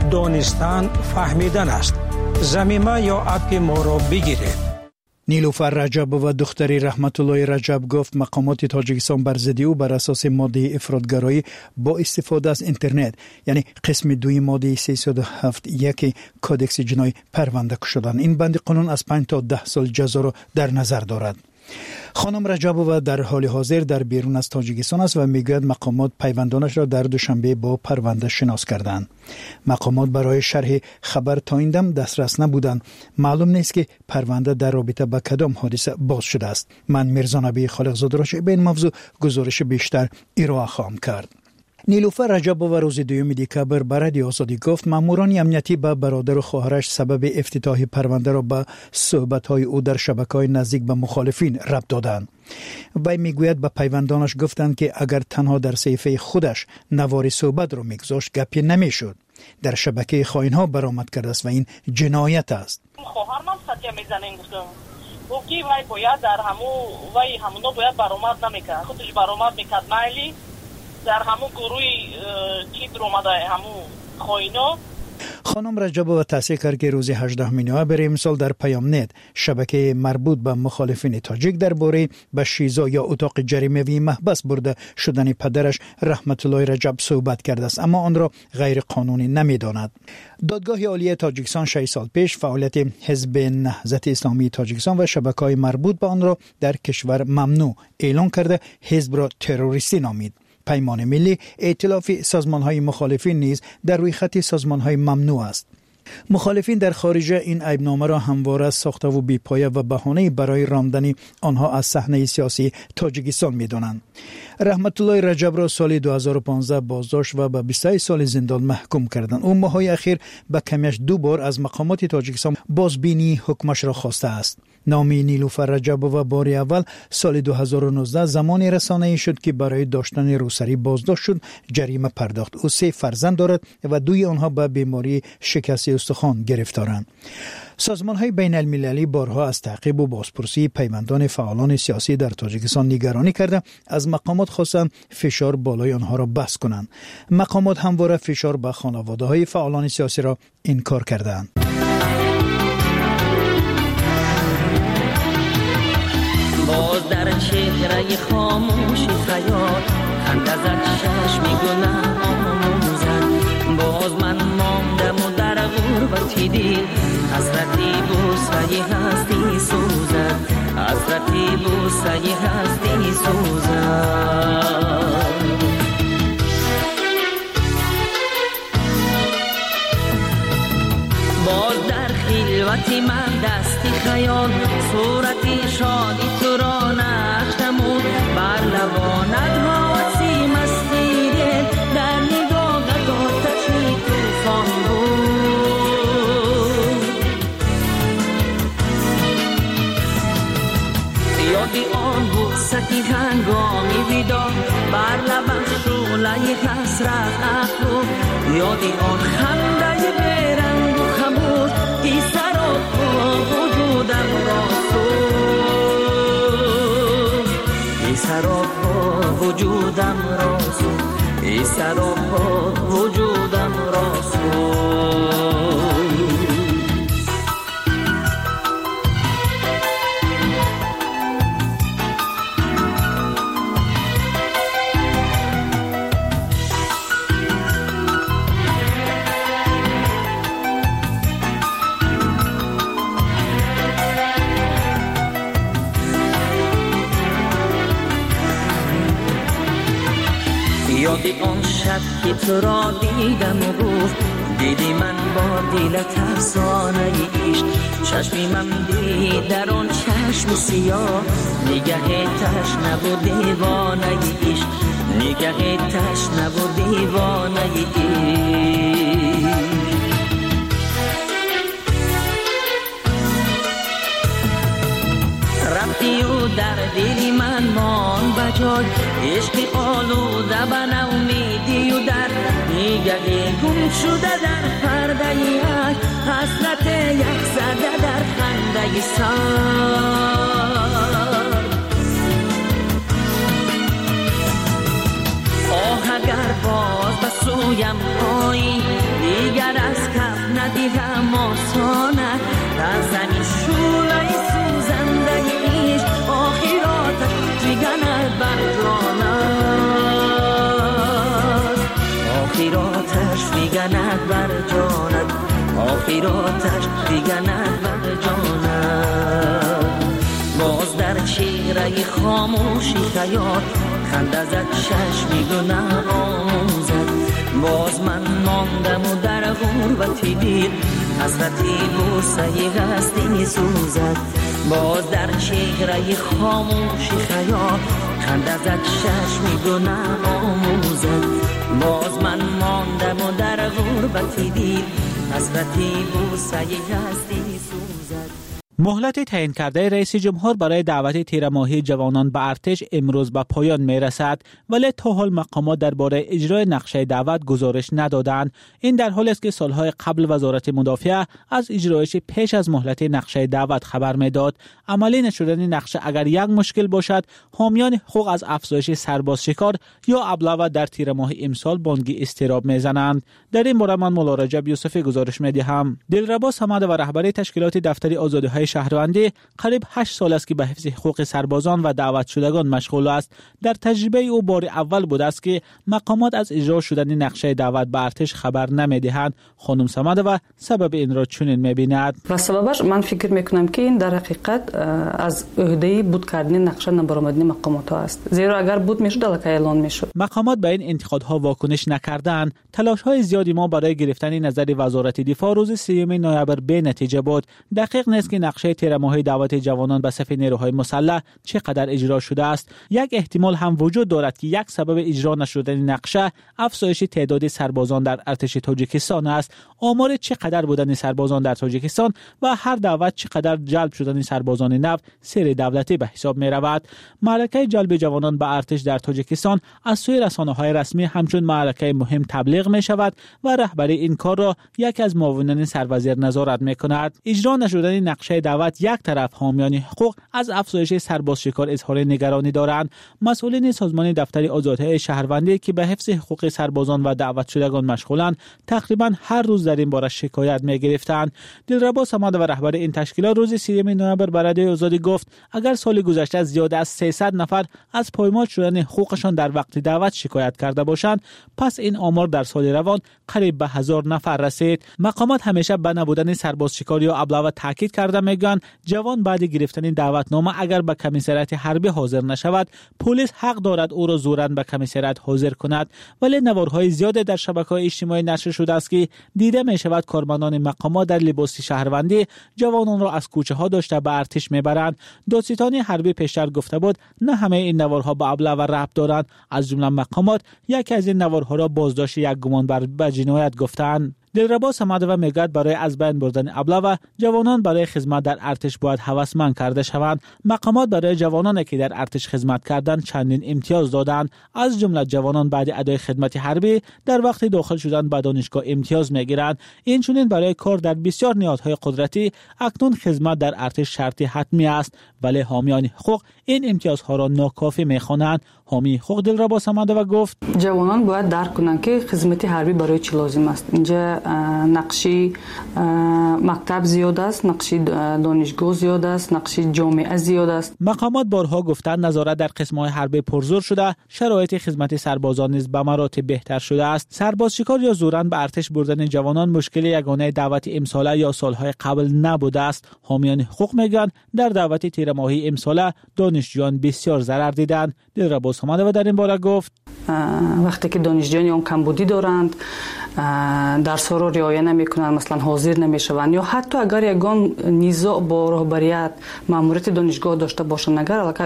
دانستن فهمیدن است. ضمیمه یا اپ ما را بگیرید. نیلوفر رجب و دختری رحمت الله رجب گفت مقامات تاجیکستان بر ضد او بر اساس ماده افراطگرایی با استفاده از اینترنت یعنی قسم 2 ماده 307(1) کودکس جنایی پرونده شدند. این بند قانون از 5 تا 10 سال جزا را در نظر دارد. خانم رجبووا در حال حاضر در بیرون از تاجیکستان است و میگوید مقامات پیوندانش را در دوشنبه با پرونده شناس کردند. مقامات برای شرح خبر تا این دم دسترس نبودند. معلوم نیست که پرونده در رابطه با کدام حادثه باز شده است. من میرزا نبی خالقزاده را به این موضوع گزارش بیشتر ارائه خواهم کرد. نیلوفر رجبووا روز 2 دکبر بر رادیو آزادی گفت ماموران امنیتی به برادر و خواهرش سبب افتتاح پرونده را به صحبت‌های او در شبکه‌های نزدیک به مخالفین ربط دادند. وی میگوید به پیوندانش گفتند که اگر تنها در صحیفه خودش نوار صحبت را میگذاشت گپی نمیشد. در شبکه خائن‌ها برآمد کرده است و این جنایت است. خواهرم ستیا میزنه گفتم وکی وی باید در همونو باید برآمد نمیکرد. خودش برآمد میکرد مایلی در همون گروهی کی در اومده همون خائنا. خانم رجبووا توصیه کرد که روز 18 نوامبر امسال در پیام نت شبکه مربوط به مخالفین تاجیک درباره به شیزا یا اتاق جریمه‌ای محبس برده شدن پدرش رحمت الله رجب صحبت کرده است اما آن را غیر قانونی نمی‌داند. دادگاه عالی تاجیکستان 6 سال پیش فعالیت حزب نهضت اسلامی تاجیکستان و شبکه‌های مربوط به آن را در کشور ممنوع اعلام کرده حزب را تروریستی نامید. پیمان ملی ائتلاف سازمان‌های مخالفین نیز در روی خط سازمان‌های ممنوع است. مخالفین در خارج این عیبنامه را همواره ساخته و بی‌پایه و بهانه‌ای برای راندن آنها از صحنه سیاسی تاجیکستان می‌دانند. رحمت الله رجب را سال 2015 بازداشت و به 23 سال زندان محکوم کردند. او ماه‌های اخیر به کمیش 2 بار از مقامات تاجیکستان بازبینی حکمش را خواسته است. نام نیلوفر رجبووا بار اول سال 2019 زمانی رسانه‌ای شد که برای داشتن روسری بازداشت شد، جریمه پرداخت. او 3 فرزند دارد و 2 آنها به بیماری شکست استخوان گرفتارند. سازمان‌های بین المللی بارها از تعقیب و بازپرسی پیوندان فعالان سیاسی در تاجیکستان نگرانی کرده از مقامات خواستند فشار بالای آنها را بس کنند. مقامات همواره فشار به خانواده‌های فعالان سیاسی را انکار کردند. باز در چهره خاموش خیال خنده زد چشمی گناه آموزد باز من ماندم و در غربتی دل حسرتی بوسه هستی سوزد حسرتی بوسه هستی سوزد باز در خلوتی من دستی خیال صورتی شادی تو را نقش نمود بر لبانت حواسی مستی دل در نگاهت آتشی توفان بود یادی آن بوستی هنگامی ویدا بر لبت شعله حسرت افروخت یادی آن خنده برنگ و خموش ای سراپا وجودم را سوخت ای سراپا وجودم را سوخت ای سراپا وجودم را سوخت یادی آن شب که تو را دیدم و گفت دیدی من با دلت افسانه عشق چشمی من دید در آن چشم سیاه نگه تشنه و دیوانه عشق نگه تشنه و دیوانه عشق رفتی و در دلی من مان بجای عشق آلوده به نومیدی و در نگه گم شده در پرده عشق حسرت یک زده در خنده سر آه اگر باز به سویم آیی دیگر از ندیدم آسانه در زمین شولای سوزنده ایش آخراتش جگنه بر جانت آخراتش میگند بر جانت آخراتش میگند بر جانت باز در چهره خاموشی خیال خنده زد چشمی گناه آموزد باز من ماندم و در غربتی دیر حسرتی بوسه هستی سوزد باز در چهره خاموشی خیال خنده زد چشمی گناه آموزد باز من ماندم و در غربتی دیر حسرتی بوسه هستی سوزد. مهلت تعیین کرده رئیس جمهور برای دعوت تیره‌ماهی جوانان به ارتش امروز به پایان می‌رسد، ولی تا حال مقامات درباره اجرای نقشه دعوت گزارش ندادند. این در حالی است که سالهای قبل وزارت مدافعه از اجرایش پیش از مهلت نقشه دعوت خبر می‌داد. عملی نشدن نقشه اگر یک مشکل باشد، حامیان حقوق از افزایش سرباز شکار یا ابله در تیره‌ماهی امسال بانگی اضطراب می‌زنند. در این باره من مولا رجب یوسفی گزارش می‌دهم. دلربا صمد و رهبری تشکیلات دفتر آزادی‌های شهروندی قریب 8 سال است که به حفظ حقوق سربازان و دعوت شدگان مشغول است. در تجربه او بار اول بود است که مقامات از اجرا شدن نقشه دعوت به ارتش خبر نمی‌دهند. خانم صمد و سبب این را چنین می‌بیند. و سببش من فکر می‌کنم که این در حقیقت از عهده بود کردن نقشه نبرآمدن مقامات است. زیرا اگر بود میشد الکی اعلان میشد. مقامات به این انتقادها واکنش نکردند. تلاش‌های زیادی ما برای گرفتن نظر وزارت دفاع روز 3 نوامبر به نتیجه بود. دقیق نیست که نقشه تیره‌ماهی دعوت جوانان به صف نیروهای مسلح چقدر اجرا شده است. یک احتمال هم وجود دارد که یک سبب اجرا نشدن نقشه افزایش تعداد سربازان در ارتش تاجیکستان است. آمار چقدر بودن سربازان در تاجیکستان و هر دعوت چقدر جلب شدن سربازان نو سیر دولتی به حساب می رود. معرکه جلب جوانان به ارتش در تاجیکستان از سوی رسانه‌های رسمی همچون معرکه مهم تبلیغ می شود و رهبری این کار را یکی از معاونان سروزیر نظارت می کند. اجرا نشدن نقشه دعوت یک طرف حامیان حقوق از افزایش سرباز شکار اظهار نگرانی دارند. مسئولین سازمان دفتر آزادی‌های شهروندی که به حفظ حقوق سربازان و دعوت شدگان مشغولند تقریبا هر روز در این باره شکایت می‌گرفتند. دلربا صمد و رهبر این تشکیلات روز 3 نوامبر به رادیوی آزادی گفت اگر سال گذشته زیاد از 300 نفر از پایمال شدن حقوقشان در وقت دعوت شکایت کرده باشند، پس این آمار در سال روان قریب به 1000 نفر رسید. مقامات همیشه به نبودن سرباز شکار یا ابله تاکید کرده میگن جوان بعد گرفتن دعوتنامه اگر به کمیسریات حربی حاضر نشود، پلیس حق دارد او را زوراً به کمیسریات حاضر کند. ولی نوارهای زیاد در شبکه‌های اجتماعی نشر شده است که دیده می شود کارمندان مقامات در لباس شهروندی جوانان را از کوچه ها داشته به ارتش میبرند. دادستانی حربی پیشتر گفته بود نه همه این نوارها به ابله و ربط دارند. از جمله مقامات یکی از این نوارها را بازداشت یک گمانبر به جنایت گفتند. دلربا صمد و میگوید برای از بین بردن ابله و جوانان برای خدمت در ارتش باید هوسمند کرده شوند. مقامات برای جوانانی که در ارتش خدمت کردند چندین امتیاز دادند. از جمله جوانان بعد ادای خدمت حربی در وقت داخل شدن به دانشگاه امتیاز میگیرند. این چنین برای کار در بسیار نیازهای قدرتی اکنون خدمت در ارتش شرطی حتمی است، ولی حامیان حقوق این امتیازها را ناکافی میخوانند. حامی حقوق دلربا صمد و گفت جوانان باید درک کنند که خدمت حربی برای چی لازم است. اینجا نقشی مکتب زیاد است، نقشی دانشگاه زیاد است، نقشی جامعه زیاد است. مقامات بارها گفتند نظارت در قسم‌های حربی پرزور شده، شرایط خدمت سربازان نیز به مراتب بهتر شده است. سرباز شکار یا زوراً به ارتش بردن جوانان مشکل یگانه دعوت امساله یا سالهای قبل نبوده است. حامیان حقوق میگن در دعوت تیره‌ماهی امساله دانشجویان بسیار ضرر دیدند. دلربا صمد و در این باره گفت وقتی که دانشجویان اون کمبودی دارند، درس‌ها را رعایت نمی‌کنند، مثلا حاضر نمی‌شوند، یا حتی اگر یگان نزاع با رهبریت ماموریت دانشگاه داشته باشند، اگر الکی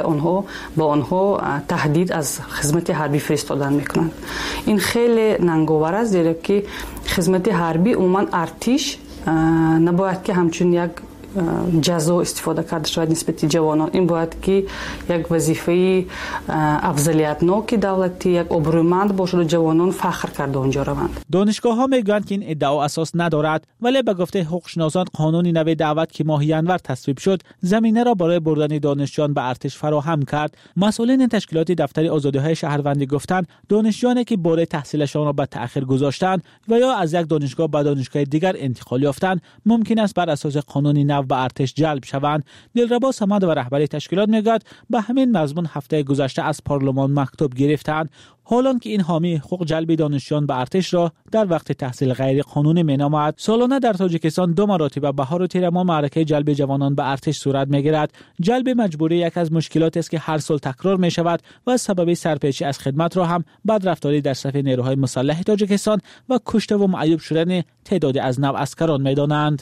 آنها تهدید از خدمت حربی فرستادن می‌کنند. این خیلی ننگاور است، زیرا که خدمت حربی عموما ارتش نباید که همچون یک جزا استفاده کرده شود نسبت جوانان. این باید که یک وظیفه افضلیتناک دولتی، یک ابرومند باشد و جوانان فخر کرده اونجا روند. دانشگاه‌ها میگویند که این ادعا اساس ندارد، ولی به گفته حقوق‌شناسان قانون نو دعوت که ماه ژانویه تصویب شد زمینه را برای بردن دانشجویان به ارتش فراهم کرد. مسئولین تشکیلات دفتر آزادی‌های شهروندی گفتند دانشجویانی که برای تحصیلشان را به تأخیر گذاشتند و یا از یک دانشگاه به دانشگاه دیگر انتقال یافتند ممکن است بر اساس قانون نو به ارتش جلب شوند. دلربا صمد و رهبر تشکیلات میگوید به همین مضمون هفته گذشته از پارلمان مکتوب گرفتند، حالان که این حامی حقوق جلب دانشجویان به ارتش را در وقت تحصیل غیر قانونی مینامد. سالانه در تاجیکستان 2 مراتب بهار و تیر ماه معرکه جلب جوانان به ارتش صورت میگیرد. جلب مجبوری یک از مشکلات است که هر سال تکرار می شود و سبب سرپیچی از خدمت را هم بدرفتاری در صف نیروهای مسلح تاجیکستان و کشته و معیوب شدن تعدادی از نواسکران میدانند.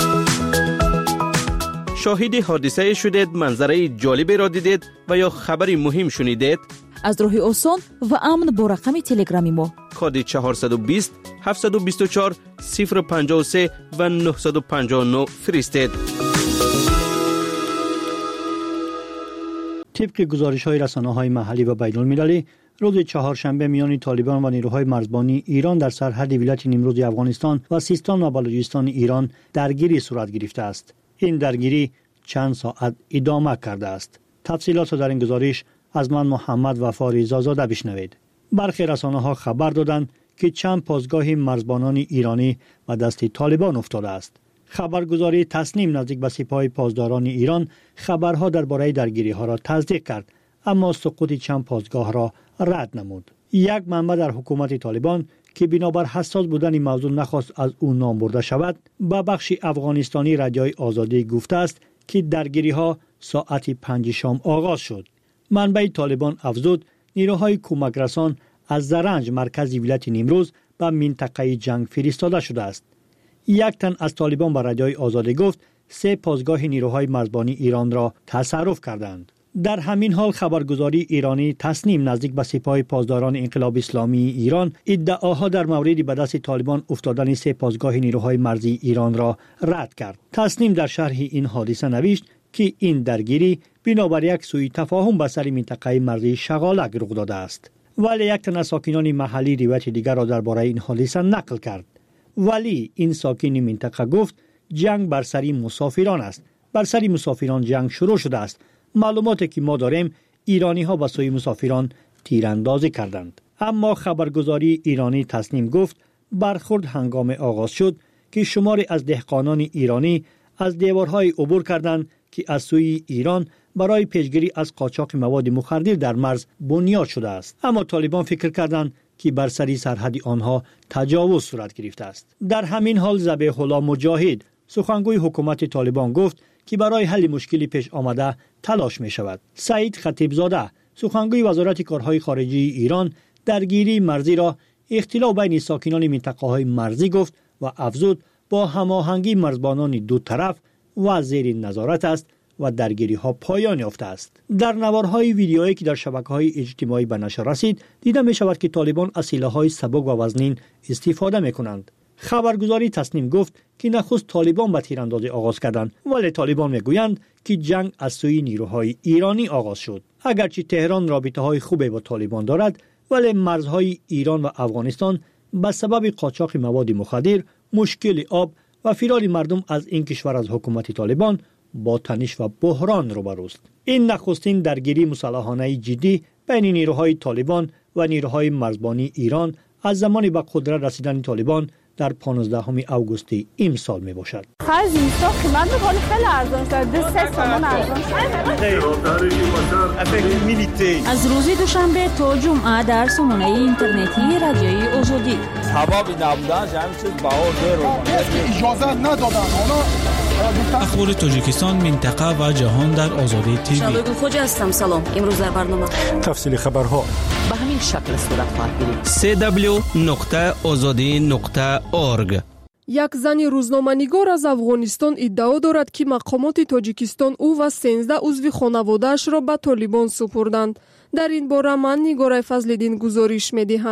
شاهد حادثه شدید، منظره جالبی را دیدید و یا خبری مهم شنیدید؟ از راه آسان و امن با رقم تلگرامی ما کد 420 724 053 و 959 فرستید. طبق گزارش‌های رسانه‌های محلی و بین‌المللی، روز چهارشنبه میان طالبان و نیروهای مرزبانی ایران در سرحد ولایت نیمروز افغانستان و سیستان و بلوچستان ایران درگیری صورت گرفته است. این درگیری چند ساعت ادامه کرده است. تفصیلات در این گزارش از من محمد وفا رضازاده بشنوید. برخی رسانه‌ها خبر دادند که چند پاسگاه مرزبانان ایرانی به دست طالبان افتاده است. خبرگزاری تسنیم نزدیک به سپاه پاسداران ایران خبرها درباره درگیری‌ها را تصدیق کرد، اما سقوط چند پاسگاه را رد نمود. یک منبع در حکومت طالبان که بنابر حساس بودن موضوع نخواست از او نام برده شود، به بخش افغانستانی رادیوی آزادی گفته است که درگیری‌ها ساعت 5 شام آغاز شد. منبع طالبان افزود نیروهای کمک رسان از زرنج مرکز ولایت نیمروز به منطقه جنگ فرستاده شده است. یک تن از طالبان به رادیوی آزادی گفت 3 پاسگاه نیروهای مرزبانی ایران را تصرف کردند. در همین حال خبرگزاری ایرانی تسنیم نزدیک به سپاه پاسداران انقلاب اسلامی ایران ادعاها در مورد به دست طالبان افتادن 3 پاسگاه نیروهای مرزی ایران را رد کرد. تسنیم در شرح این حادثه نوشت که این درگیری بنابر یک سوء تفاهم به سر منطقه مرزی شغالک رخ داده است. ولی یک تن از ساکنان محلی روایت دیگر را درباره این حادثه نقل کرد. ولی این ساکن منطقه گفت جنگ بر سر مسافران است. بر سر مسافران جنگ شروع شده است. معلوماتی که ما داریم ایرانی ها به سوی مسافران تیراندازی کردند. اما خبرگزاری ایرانی تسنیم گفت برخورد هنگام آغاز شد که شماری از دهقانان ایرانی از دیوارهای عبور کردند که از سوی ایران برای پیشگیری از قاچاق مواد مخدر در مرز بنیاد شده است. اما طالبان فکر کردند که بر سری سرحد آنها تجاوز صورت گرفته است. در همین حال ذبیح الله مجاهد سخنگوی حکومت طالبان گفت که برای حل مشکلی پیش آمده تلاش می شود. سعید خطیب زاده سخنگوی وزارت کارهای خارجه ایران درگیری مرزی را اختلاف بین ساکنان منطقه های مرزی گفت و افزود با هماهنگی مرزبانان دو طرف و زیر نظارت است و درگیری ها پایان یافته است. در نوارهای ویدیویی که در شبکه‌های اجتماعی به نشر رسید دیده می شود که طالبان از سلاح‌های سبک و وزنین استفاده می کنند. خبرگزاری تسنیم گفت که نخست طالبان به تیراندازی آغاز کردند، ولی طالبان میگویند که جنگ از سوی نیروهای ایرانی آغاز شد. اگرچه تهران رابطه‌های خوبی با طالبان دارد، ولی مرزهای ایران و افغانستان به سبب قاچاق مواد مخدر، مشکل آب و فرار مردم از این کشور از حکومت طالبان با تنش و بحران روبروست. این نخستین درگیری مسلحانه جدی بین نیروهای طالبان و نیروهای مرزبانی ایران از زمان به قدرت رسیدن طالبان در 15 اوگوست امسال می باشد. خرج اینستا قیمت بکنه خیلی ارزان شده. 3 تومان ارزان شده. از روز دوشنبه تا جمعه در سامانه اینترنتی رادیوی آزادی. ثوابی نبودن همین چیز بهار داره. اجازه ندادن. اخبار تاجیکستان، منطقه و جهان در آزادی تیوی. شادو خوج هستم. سلام. امروز در برنامه تفصیل خبرها به همین شکل صورت خواهد گرفت. www.azadi.org. یک زن روزنامه‌نگار از افغانستان ادعا دارد که مقامات تاجیکستان او و 13 عضو خانواده‌اش را به طالبان سپردند. در این باره من نگارای فضل‌الدین گزارش می‌دهم.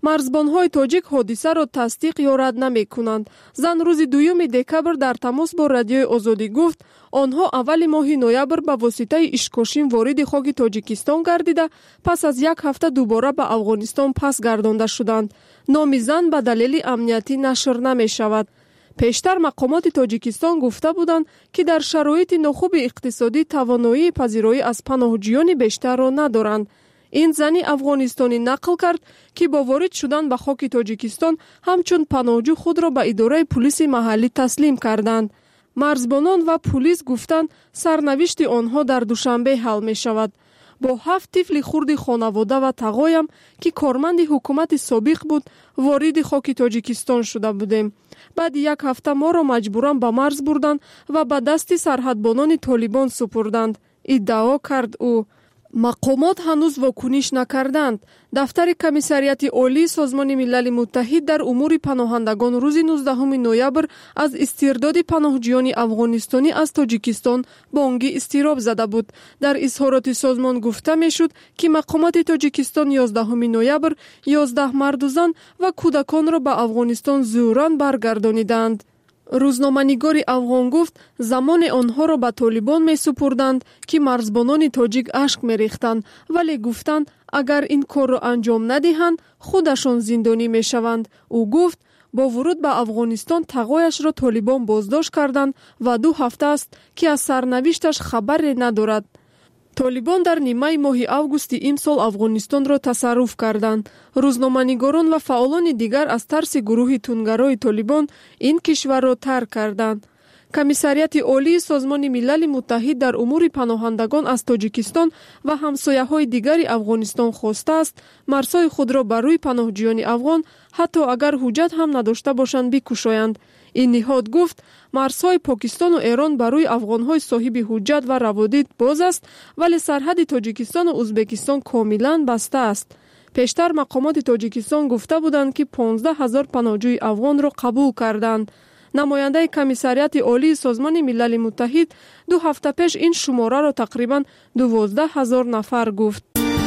марзбонҳои тоҷик ҳодисаро тасдиқ ё рад намекунанд. зан рӯзи 2 декабр дар тамос бо радиои озодӣ гуфт, онҳо аввали моҳи ноябр ба воситаи ишкошин вориди хоки тоҷикистон гардида, пас аз 1 ҳафта дубора ба Афғонистон пас гардонда шуданд. номи зан ба далели амниятӣ нашр намешавад. пештар мақомоти тоҷикистон гуфта буданд, ки дар шароити нохуби иқтисодӣ тавоноии пазироӣ аз паноҳҷӯёни бештарро надоранд. ин зани афғонистонӣ нақл кард, ки бо ворид шудан ба хоки тоҷикистон ҳамчун паноҳҷӯ худро ба идораи пулиси маҳаллӣ таслим карданд. марзбонон ва пулис гуфтанд, сарнавишти онҳо дар душанбе ҳал мешавад. бо 7 тифли хурди хонавода ва тағоям, ки корманди ҳукумати собиқ буд, вориди хоки тоҷикистон шуда будем. баъди 1 ҳафта моро маҷбуран ба марз бурданд ва ба дасти сарҳадбонони толибон супурданд, иддао кард ӯ. мақомот ҳанӯз вокуниш накарданд. дафтари комиссарияти олии созмони милали муттаҳид дар умури паноҳандагон рӯзи 19 ноябр аз истирдоди паноҳҷӯёни афғонистонӣ аз тоҷикистон бонги изтироб зада буд. дар изҳороти созмон гуфта мешуд, ки мақомоти тоҷикистон 11 ноябр 11 марду зан ва кӯдаконро ба Афғонистон зӯран баргардониданд. рӯзноманигори афғон гуфт, замоне онҳоро ба толибон месупурданд, ки марзбонони тоҷик ашк мерехтанд, вале гуфтанд, агар ин корро анҷом надиҳанд, худашон зиндонӣ мешаванд. ӯ гуфт, бо вуруд ба Афғонистон тағояшро толибон боздошт карданд ва 2 ҳафта аст, ки аз сарнавишташ хабаре надорад. толибон дар нимаи моҳи августи имсол Афғонистонро тасарруф карданд. рӯзноманигорон ва фаъолони дигар аз тарси гурӯҳи тунгарои толибон ин кишварро тарк карданд. комиссарияти олии созмони милали муттаҳид дар умури паноҳандагон аз тоҷикистон ва ҳамсояҳои дигари Афғонистон хостааст, марзҳои худро ба рӯи паноҳҷӯёни афғон ҳатто агар ҳуҷҷат ҳам надошта бошанд бикушоянд. ин ниҳод гуфт, марзҳои Покистону Эрон ба рӯи афғонҳои соҳиби ҳуҷҷат ва раводид боз аст, вале сарҳади Тоҷикистону Узбекистон комилан баста аст. пештар мақомоти Тоҷикистон гуфта буданд, ки 15 000 паноҳҷӯи афғонро қабул карданд. намояндаи комиссарияти олии созмони милали муттаҳид 2 ҳафта пеш ин шумораро тақрибан 12 000 нафар гуфт.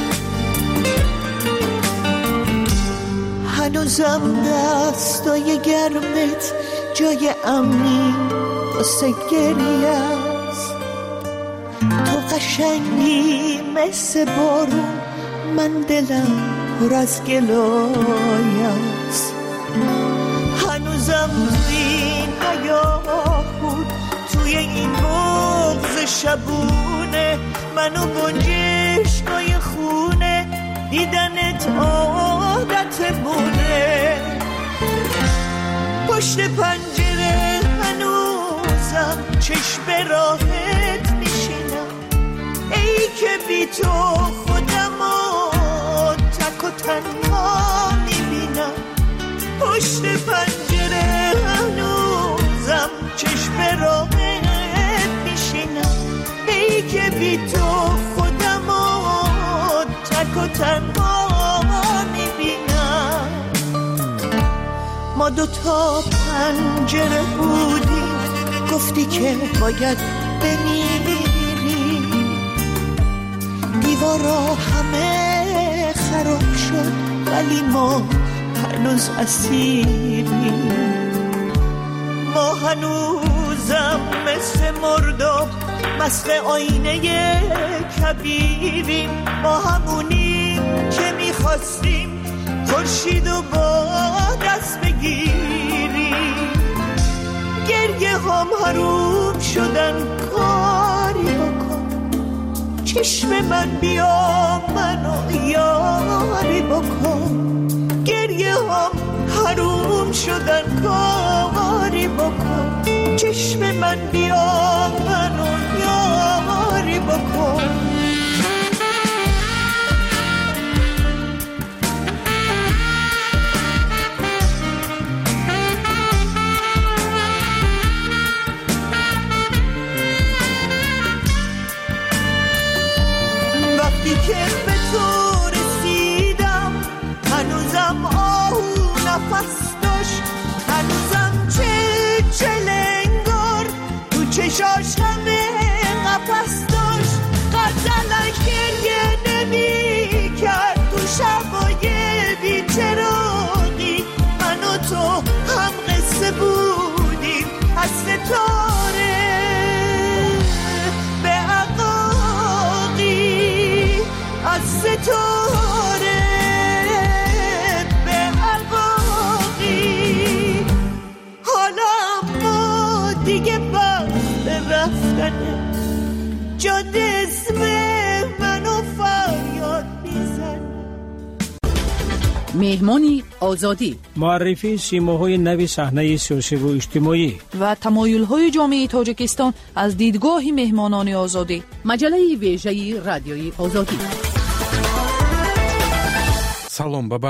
هنوزم دستای گرمت جای امنی واسه گریه است. تو قشنگی مثل بارون، من دلم پر از گلای است. هنوزم توی این حیاهون، توی این بغض شبونه، منو گنجشکای خونه دیدنت عادت بونه. پشت پنجره هنوزم چشم راحت میشینم، ای که بی تو خودمو تک و تنها میبینم. پشت پنجره هنوزم چشم راحت میشینم، ای که بی تو خودمو تک و تنها میبینم. ما 2 تا پنجره بودیم، گفتی که باید بمیری. دیوارا همه خراب شد، ولی ما هنوز اسیریم. ما هنوزم مثل مرداب مست آینه کبیریم. ما همونیم که میخواستیم خورشیدو با دست بگیریم. گریه هم حروم شدن، کاری بکن چشم من بیا منو یاری بکن. گریه هم حروم شدن، کاری بکن چشم من بیا منو یاری بکن. وقتی که به تو رسیدم هنوزم آهو نفس داشت، هنوزم چلنگار تو چشاش همه قفس داشت. غزلش گریه نمی کرد تو شبای بی‌چرا، مهمانی آزادی، معرفی سیماهای نوی صحنه سیاسی و اجتماعی و تمایل‌های جامعه تاجیکستان از دیدگاه مهمانان آزادی. مجله ویژه رادیوی آزادی. سلام.